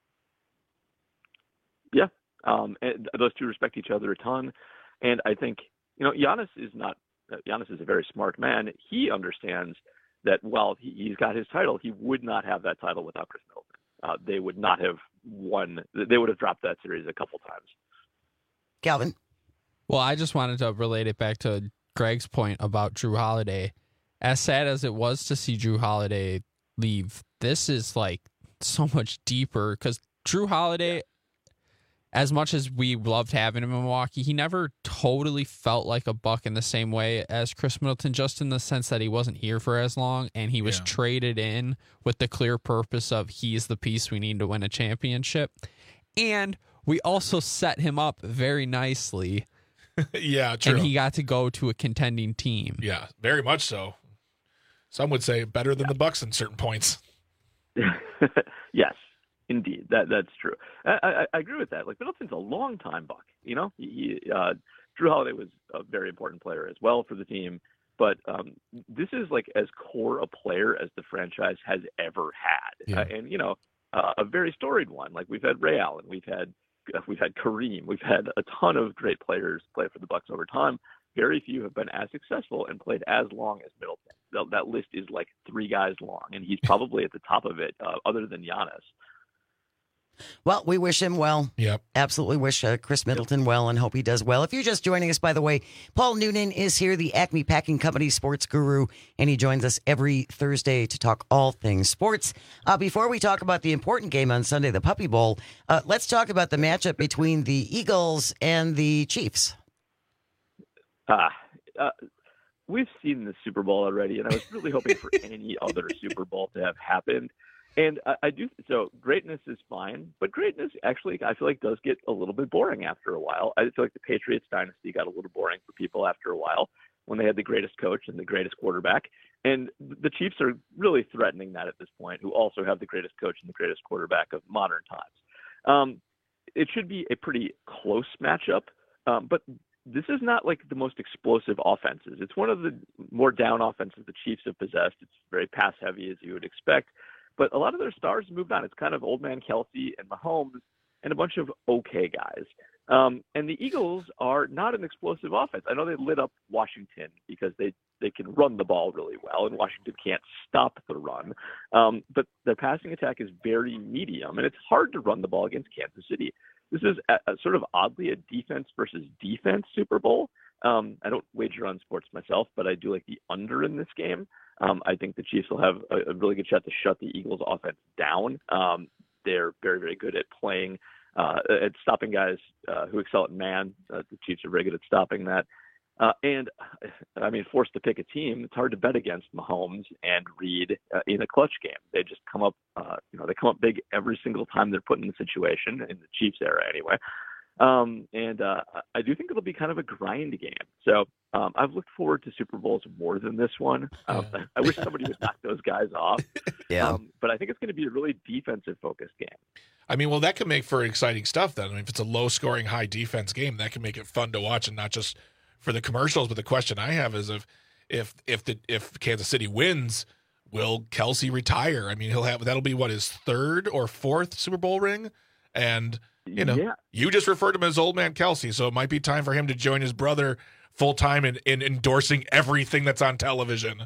Yeah, um, and those two respect each other a ton, and I think you know Giannis is not. Uh, Giannis is a very smart man. He understands that while he, he's got his title, he would not have that title without Chris Middleton. Uh, they would not have won. They would have dropped that series a couple times. Calvin. Well, I just wanted to relate it back to Greg's point about Drew Holiday. As sad as it was to see Drew Holiday leave, this is like so much deeper because Drew Holiday, as much as we loved having him in Milwaukee, he never totally felt like a Buck in the same way as Chris Middleton, just in the sense that he wasn't here for as long and he was Yeah. traded in with the clear purpose of he's the piece we need to win a championship. And we also set him up very nicely. Yeah, true. And he got to go to a contending team. Yeah, very much so. Some would say better than the Bucks in certain points. Yes, Indeed, that that's true. I, I, I agree with that. Like Middleton's a long time Buck. You know, he, uh, Drew Holiday was a very important player as well for the team. But um, this is like as core a player as the franchise has ever had, Yeah. uh, and you know, uh, a very storied one. Like we've had Ray Allen, we've had we've had Kareem, we've had a ton of great players play for the Bucks over time. Very few have been as successful and played as long as Middleton. That, that list is like three guys long, and he's probably at the top of it, uh, other than Giannis. Well, we wish him well. Yep. Absolutely wish uh, Chris Middleton well and hope he does well. If you're just joining us, by the way, Paul Noonan is here, the Acme Packing Company sports guru, and he joins us every Thursday to talk all things sports. Uh, before we talk about the important game on Sunday, the Puppy Bowl, uh, let's talk about the matchup between the Eagles and the Chiefs. Ah, uh, we've seen the Super Bowl already, and I was really hoping for any other Super Bowl to have happened. And I, I do so. Greatness is fine, but greatness actually, I feel like, does get a little bit boring after a while. I feel like the Patriots dynasty got a little boring for people after a while when they had the greatest coach and the greatest quarterback. And the Chiefs are really threatening that at this point, who also have the greatest coach and the greatest quarterback of modern times. Um, it should be a pretty close matchup, um, but this is not like the most explosive offenses. It's one of the more down offenses the Chiefs have possessed. It's very pass heavy, as you would expect. But a lot of their stars moved on. It's kind of old man Kelsey and Mahomes and a bunch of okay guys. Um, and the Eagles are not an explosive offense. I know they lit up Washington because they, they can run the ball really well, and Washington can't stop the run. Um, but their passing attack is very medium, and it's hard to run the ball against Kansas City. This is a, a sort of oddly a defense versus defense Super Bowl. Um, I don't wager on sports myself, but I do like the under in this game. Um, I think the Chiefs will have a, a really good shot to shut the Eagles' offense down. Um, they're very, very good at playing, uh, at stopping guys uh, who excel at man. Uh, the Chiefs are very good at stopping that. Uh, and, I mean, forced to pick a team, it's hard to bet against Mahomes and Reed uh, in a clutch game. They just come up, uh, you know, they come up big every single time they're put in the situation, in the Chiefs era anyway. Um, and uh, I do think it'll be kind of a grind game. So um, I've looked forward to Super Bowls more than this one. Um, I wish somebody would knock those guys off. Yeah. Um, but I think it's going to be a really defensive-focused game. I mean, well, that could make for exciting stuff then. I mean, if it's a low-scoring, high-defense game, that can make it fun to watch, and not just for the commercials. But the question I have is if if if the if Kansas City wins, will Kelsey retire? I mean, he'll have that'll be what, his third or fourth Super Bowl ring, and you know, Yeah. you just referred to him as old man Kelsey, so it might be time for him to join his brother full time in, in endorsing everything that's on television.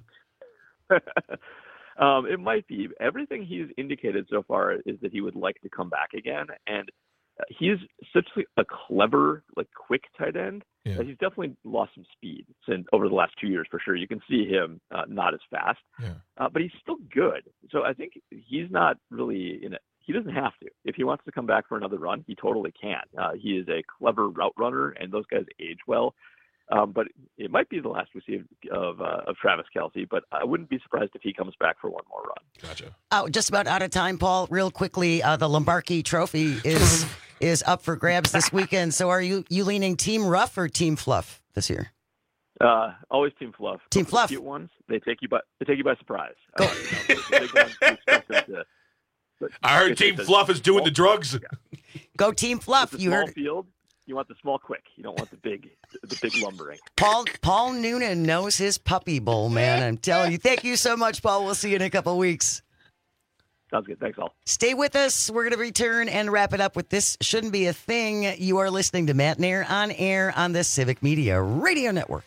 um, it might be. Everything he's indicated so far is that he would like to come back again, and he's such a clever, like quick tight end Yeah. that he's definitely lost some speed since over the last two years for sure. You can see him uh, not as fast, Yeah. uh, but he's still good. So I think he's not really in it. He doesn't have to. If he wants to come back for another run, he totally can. Uh, he is a clever route runner, and those guys age well. Um, but it might be the last we see of of, uh, of Travis Kelce, but I wouldn't be surprised if he comes back for one more run. Gotcha. Oh, just about out of time, Paul. Real quickly, uh, the Lombardi Trophy is is up for grabs this weekend. So are you you leaning Team Rough or Team Fluff this year? Uh, always Team Fluff. Team The Fluff. Cute ones, they take you by they take you by surprise. Uh, you know, the big ones, you expect them to- but I heard it's- Team it's a Fluff is doing small- the drugs. Go Team Fluff. It's a You small heard field. You want the small quick. You don't want the big the big lumbering. Paul Paul Noonan knows his Puppy Bowl, man. I'm telling you. Thank you so much, Paul. We'll see you in a couple weeks. Sounds good. Thanks, all. Stay with us. We're going to return and wrap it up with This Shouldn't Be a Thing. You are listening to Matt Nair on air on the Civic Media Radio Network.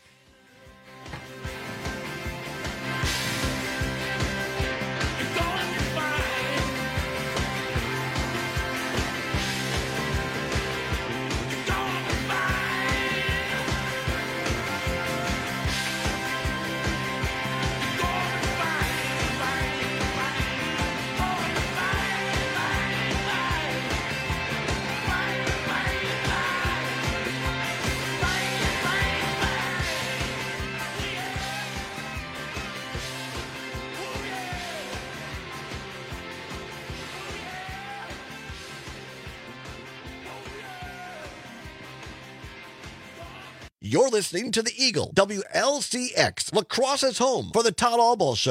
You're listening to the Eagle, W L C X, Lacrosse's home for the Todd Albaugh Show.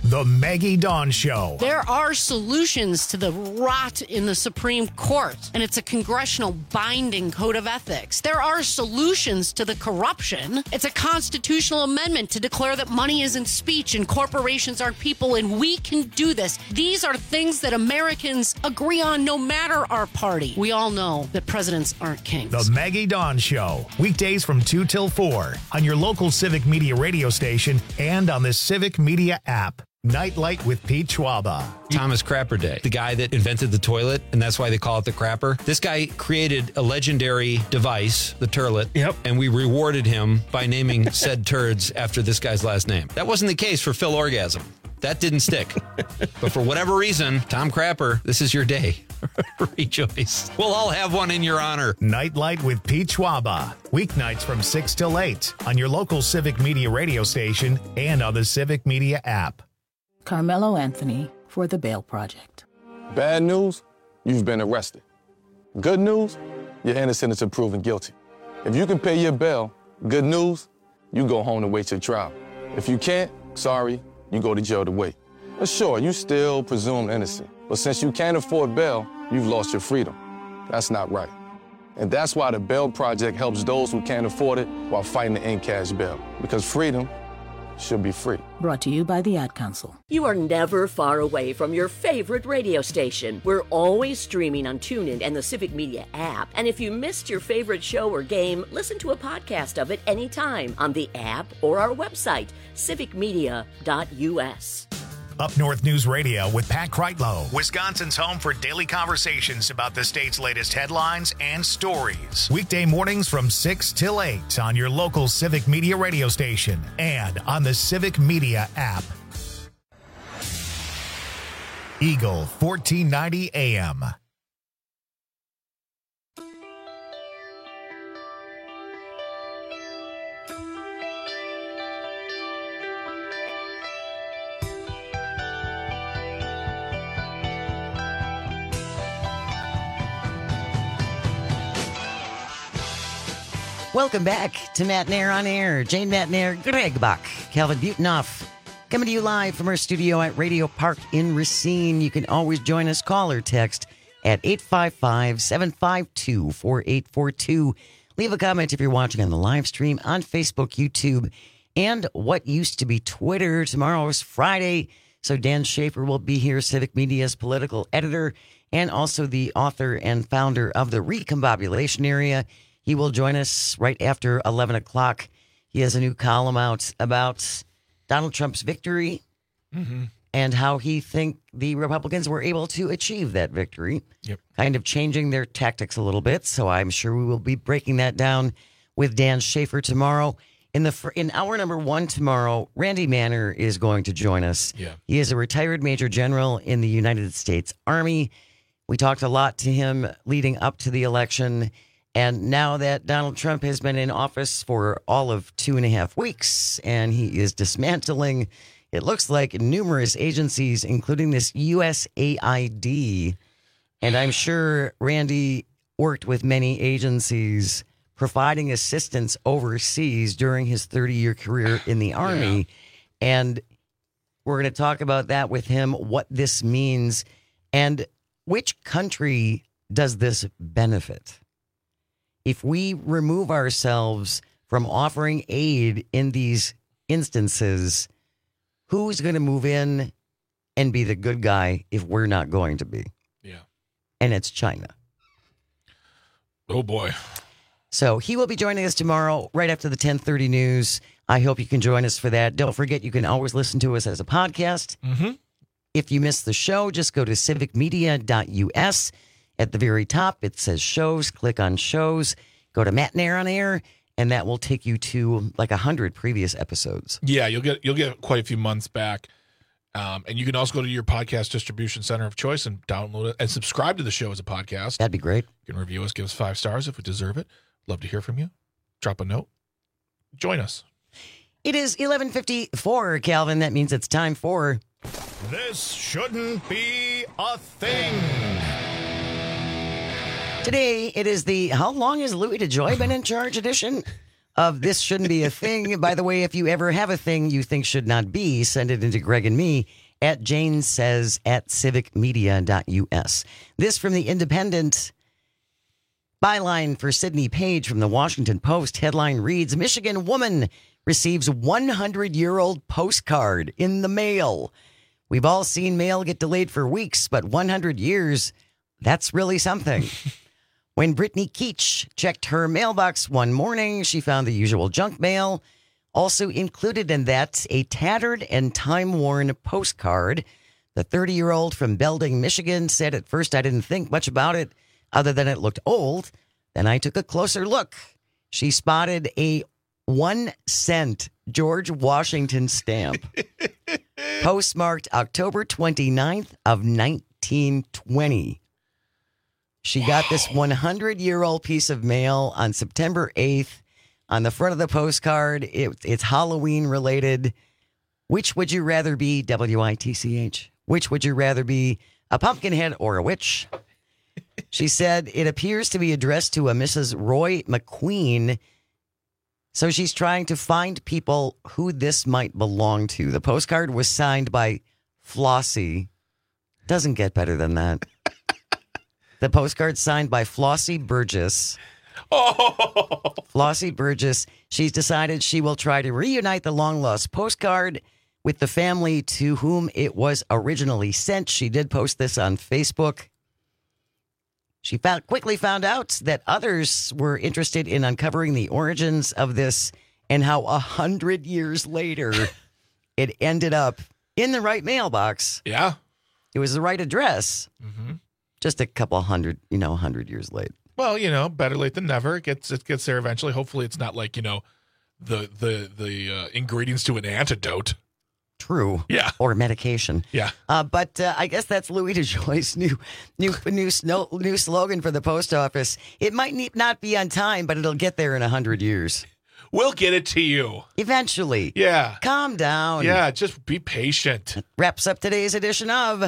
The Maggie Dawn Show. There are solutions to the rot in the Supreme Court, and it's a congressional binding code of ethics. There are solutions to the corruption. It's a constitutional amendment to declare that money isn't speech and corporations aren't people, and we can do this. These are things that Americans agree on no matter our party. We all know that presidents aren't kings. The Maggie Dawn Show. Weekdays from two till four on your local Civic Media radio station and on the Civic Media app. Nightlight with Pete Schwaba. Thomas Crapper Day, the guy that invented the toilet, and that's why they call it the crapper. This guy created a legendary device, the turlet, yep. and we rewarded him by naming said turds after this guy's last name. That wasn't the case for Phil Orgasm. That didn't stick. But for whatever reason, Tom Crapper, this is your day. Rejoice. We'll all have one in your honor. Nightlight with Pete Schwaba. Weeknights from six till eight on your local Civic Media radio station and on the Civic Media app. Carmelo Anthony for the Bail Project. Bad news, you've been arrested. Good news, you're innocent until proven guilty. If you can pay your bail, good news, you go home to wait your trial. If you can't, sorry, you go to jail to wait. But sure, you still presumed innocent. But since you can't afford bail, you've lost your freedom. That's not right. And that's why the Bail Project helps those who can't afford it while fighting to end cash bail. Because freedom should be free. Brought to you by the Ad Council. You are never far away from your favorite radio station. We're always streaming on TuneIn and the Civic Media app. And if you missed your favorite show or game, listen to a podcast of it anytime on the app or our website, civic media dot u s. Up North News Radio with Pat Kreitlow, Wisconsin's home for daily conversations about the state's latest headlines and stories. Weekday mornings from six till eight on your local Civic Media radio station and on the Civic Media app. Eagle fourteen ninety A M. Welcome back to Matt Nair on Air. Jane Matt Nair, Greg Bach, Calvin Butenhoff, coming to you live from our studio at Radio Park in Racine. You can always join us, call or text at eight five five, seven five two, four eight four two. Leave a comment if you're watching on the live stream on Facebook, YouTube, and what used to be Twitter. Tomorrow is Friday, so Dan Schaefer will be here, Civic Media's political editor, and also the author and founder of the Recombobulation Area. He will join us right after eleven o'clock. He has a new column out about Donald Trump's victory mm-hmm. and how he think the Republicans were able to achieve that victory, yep. kind of changing their tactics a little bit. So I'm sure we will be breaking that down with Dan Schaefer tomorrow. In the in hour number one tomorrow, Randy Manner is going to join us. Yeah. He is a retired Major General in the United States Army. We talked a lot to him leading up to the election. And now that Donald Trump has been in office for all of two and a half weeks and he is dismantling, it looks like, numerous agencies, including this U S A I D. And I'm sure Randy worked with many agencies providing assistance overseas during his thirty-year career in the Army. Yeah. And we're going to talk about that with him, what this means, and which country does this benefit? If we remove ourselves from offering aid in these instances, who's going to move in and be the good guy if we're not going to be? Yeah. And it's China. Oh, boy. So he will be joining us tomorrow right after the ten thirty news. I hope you can join us for that. Don't forget, you can always listen to us as a podcast. Mm-hmm. If you missed the show, just go to civic media dot u s. At the very top, it says shows. Click on shows. Go to Matt Nair on Air, and that will take you to like a hundred previous episodes. Yeah, you'll get you'll get quite a few months back. Um, and you can also go to your podcast distribution center of choice and download it and subscribe to the show as a podcast. That'd be great. You can review us, give us five stars if we deserve it. Love to hear from you. Drop a note. Join us. It is eleven fifty-four, Calvin. That means it's time for... This shouldn't be a thing. Today, it is the How Long Has Louis DeJoy Been in Charge edition of This Shouldn't Be a Thing. By the way, if you ever have a thing you think should not be, send it into Greg and me at Jane Says at civic media dot U S. This from the Independent. Byline for Sidney Page from the Washington Post. Headline reads, Michigan woman receives one hundred-year-old postcard in the mail. We've all seen mail get delayed for weeks, but one hundred years, that's really something. When Brittany Keach checked her mailbox one morning, she found the usual junk mail. Also included in that, a tattered and time-worn postcard. The thirty-year-old from Belding, Michigan said, at first I didn't think much about it, other than it looked old. Then I took a closer look. She spotted a one cent George Washington stamp, postmarked October twenty-ninth of nineteen twenty. She got this one hundred-year-old piece of mail on September eighth. On the front of the postcard, it, it's Halloween-related. Which would you rather be, W I T C H? Which would you rather be, a pumpkinhead or a witch? She said it appears to be addressed to a Missus Roy McQueen. So she's trying to find people who this might belong to. The postcard was signed by Flossie. Doesn't get better than that. The postcard signed by Flossie Burgess. Oh. Flossie Burgess. She's decided she will try to reunite the long-lost postcard with the family to whom it was originally sent. She did post this on Facebook. She found, quickly found out that others were interested in uncovering the origins of this and how a hundred years later it ended up in the right mailbox. Yeah. It was the right address. Mm-hmm. Just a couple hundred, you know, a hundred years late. Well, you know, better late than never. It gets it gets there eventually. Hopefully, it's not like, you know, the the the uh, ingredients to an antidote. True. Yeah. Or medication. Yeah. Uh, but uh, I guess that's Louis DeJoy's new new new snow, new slogan for the post office. It might need, not be on time, but it'll get there in a hundred years. We'll get it to you. Eventually. Yeah. Calm down. Yeah, just be patient. Wraps up today's edition of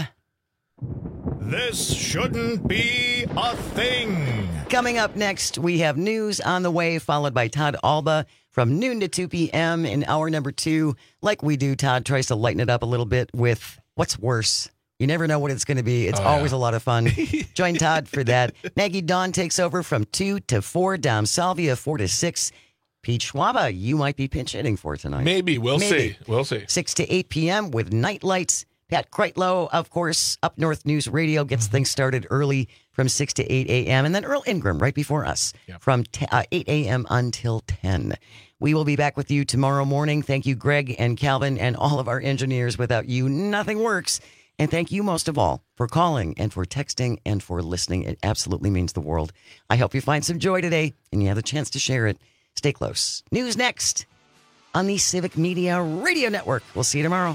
This Shouldn't Be a Thing. Coming up next, we have news on the way, followed by Todd Alba from noon to two p.m. in hour number two. Like we do, Todd tries to lighten it up a little bit with what's worse. You never know what it's going to be. It's oh, always yeah. a lot of fun. Join Todd for that. Maggie Dawn takes over from two to four. Dom Salvia, four to six. Pete Schwaba, you might be pinch hitting for tonight. Maybe. We'll Maybe. see. We'll see. six to eight p.m. with Night Lights. Pat Kreitlow, of course, Up North News Radio gets Mm-hmm. things started early from six to eight a.m. And then Earl Ingram right before us Yep. from t- uh, eight a.m. until ten. We will be back with you tomorrow morning. Thank you, Greg and Calvin and all of our engineers. Without you, nothing works. And thank you most of all for calling and for texting and for listening. It absolutely means the world. I hope you find some joy today and you have a chance to share it. Stay close. News next on the Civic Media Radio Network. We'll see you tomorrow.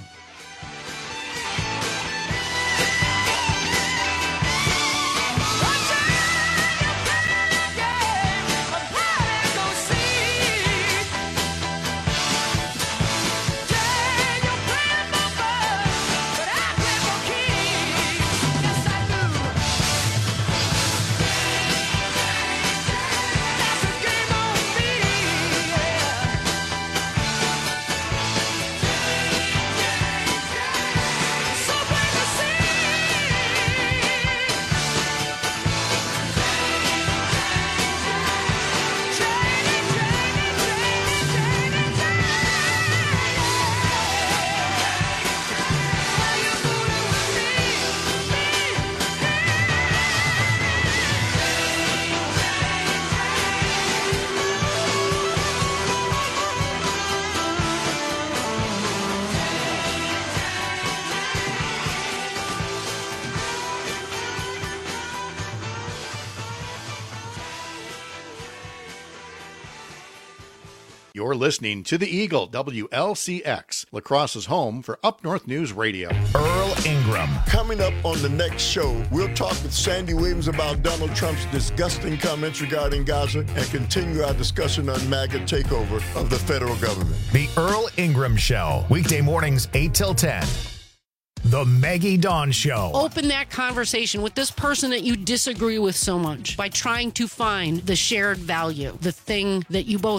You're listening to the Eagle, W L C X, La Crosse's home for Up North News Radio. Earl Ingram. Coming up on the next show, we'll talk with Sandy Williams about Donald Trump's disgusting comments regarding Gaza and continue our discussion on MAGA takeover of the federal government. The Earl Ingram Show, weekday mornings eight till ten. The Maggie Dawn Show. Open that conversation with this person that you disagree with so much by trying to find the shared value, the thing that you both actually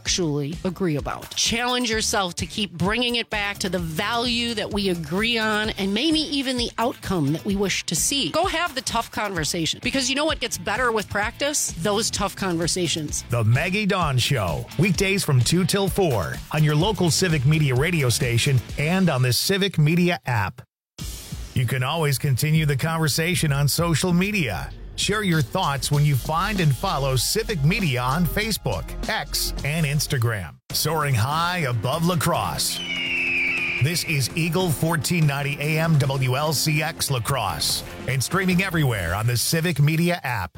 actually agree about. Challenge yourself to keep bringing it back to the value that we agree on and maybe even the outcome that we wish to see. Go have the tough conversation, because you know what gets better with practice? Those tough conversations. The Maggie Dawn Show, weekdays from two till four on your local Civic Media radio station and on the Civic Media app. You can always continue the conversation on social media. Share your thoughts when you find and follow Civic Media on Facebook, X, and Instagram. Soaring high above La Crosse. This is Eagle fourteen ninety A M W L C X La Crosse and streaming everywhere on the Civic Media app.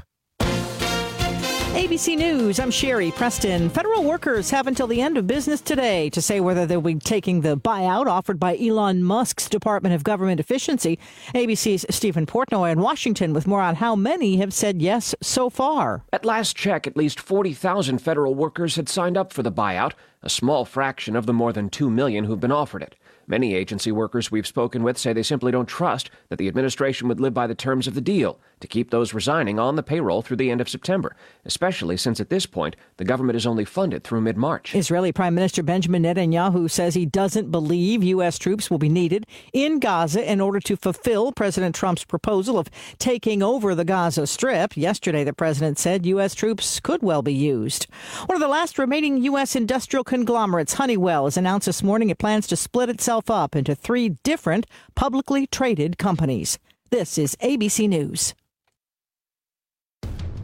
A B C News, I'm Sherry Preston. Federal workers have until the end of business today to say whether they'll be taking the buyout offered by Elon Musk's Department of Government Efficiency. A B C's Stephen Portnoy in Washington with more on how many have said yes so far. At last check, at least forty thousand federal workers had signed up for the buyout, a small fraction of the more than two million who've been offered it. Many agency workers we've spoken with say they simply don't trust that the administration would live by the terms of the deal to keep those resigning on the payroll through the end of September, especially since at this point the government is only funded through mid-March. Israeli Prime Minister Benjamin Netanyahu says he doesn't believe U S troops will be needed in Gaza in order to fulfill President Trump's proposal of taking over the Gaza Strip. Yesterday, the president said U S troops could well be used. One of the last remaining U S industrial conglomerates, Honeywell, has announced this morning it plans to split itself up into three different publicly traded companies. This is A B C News.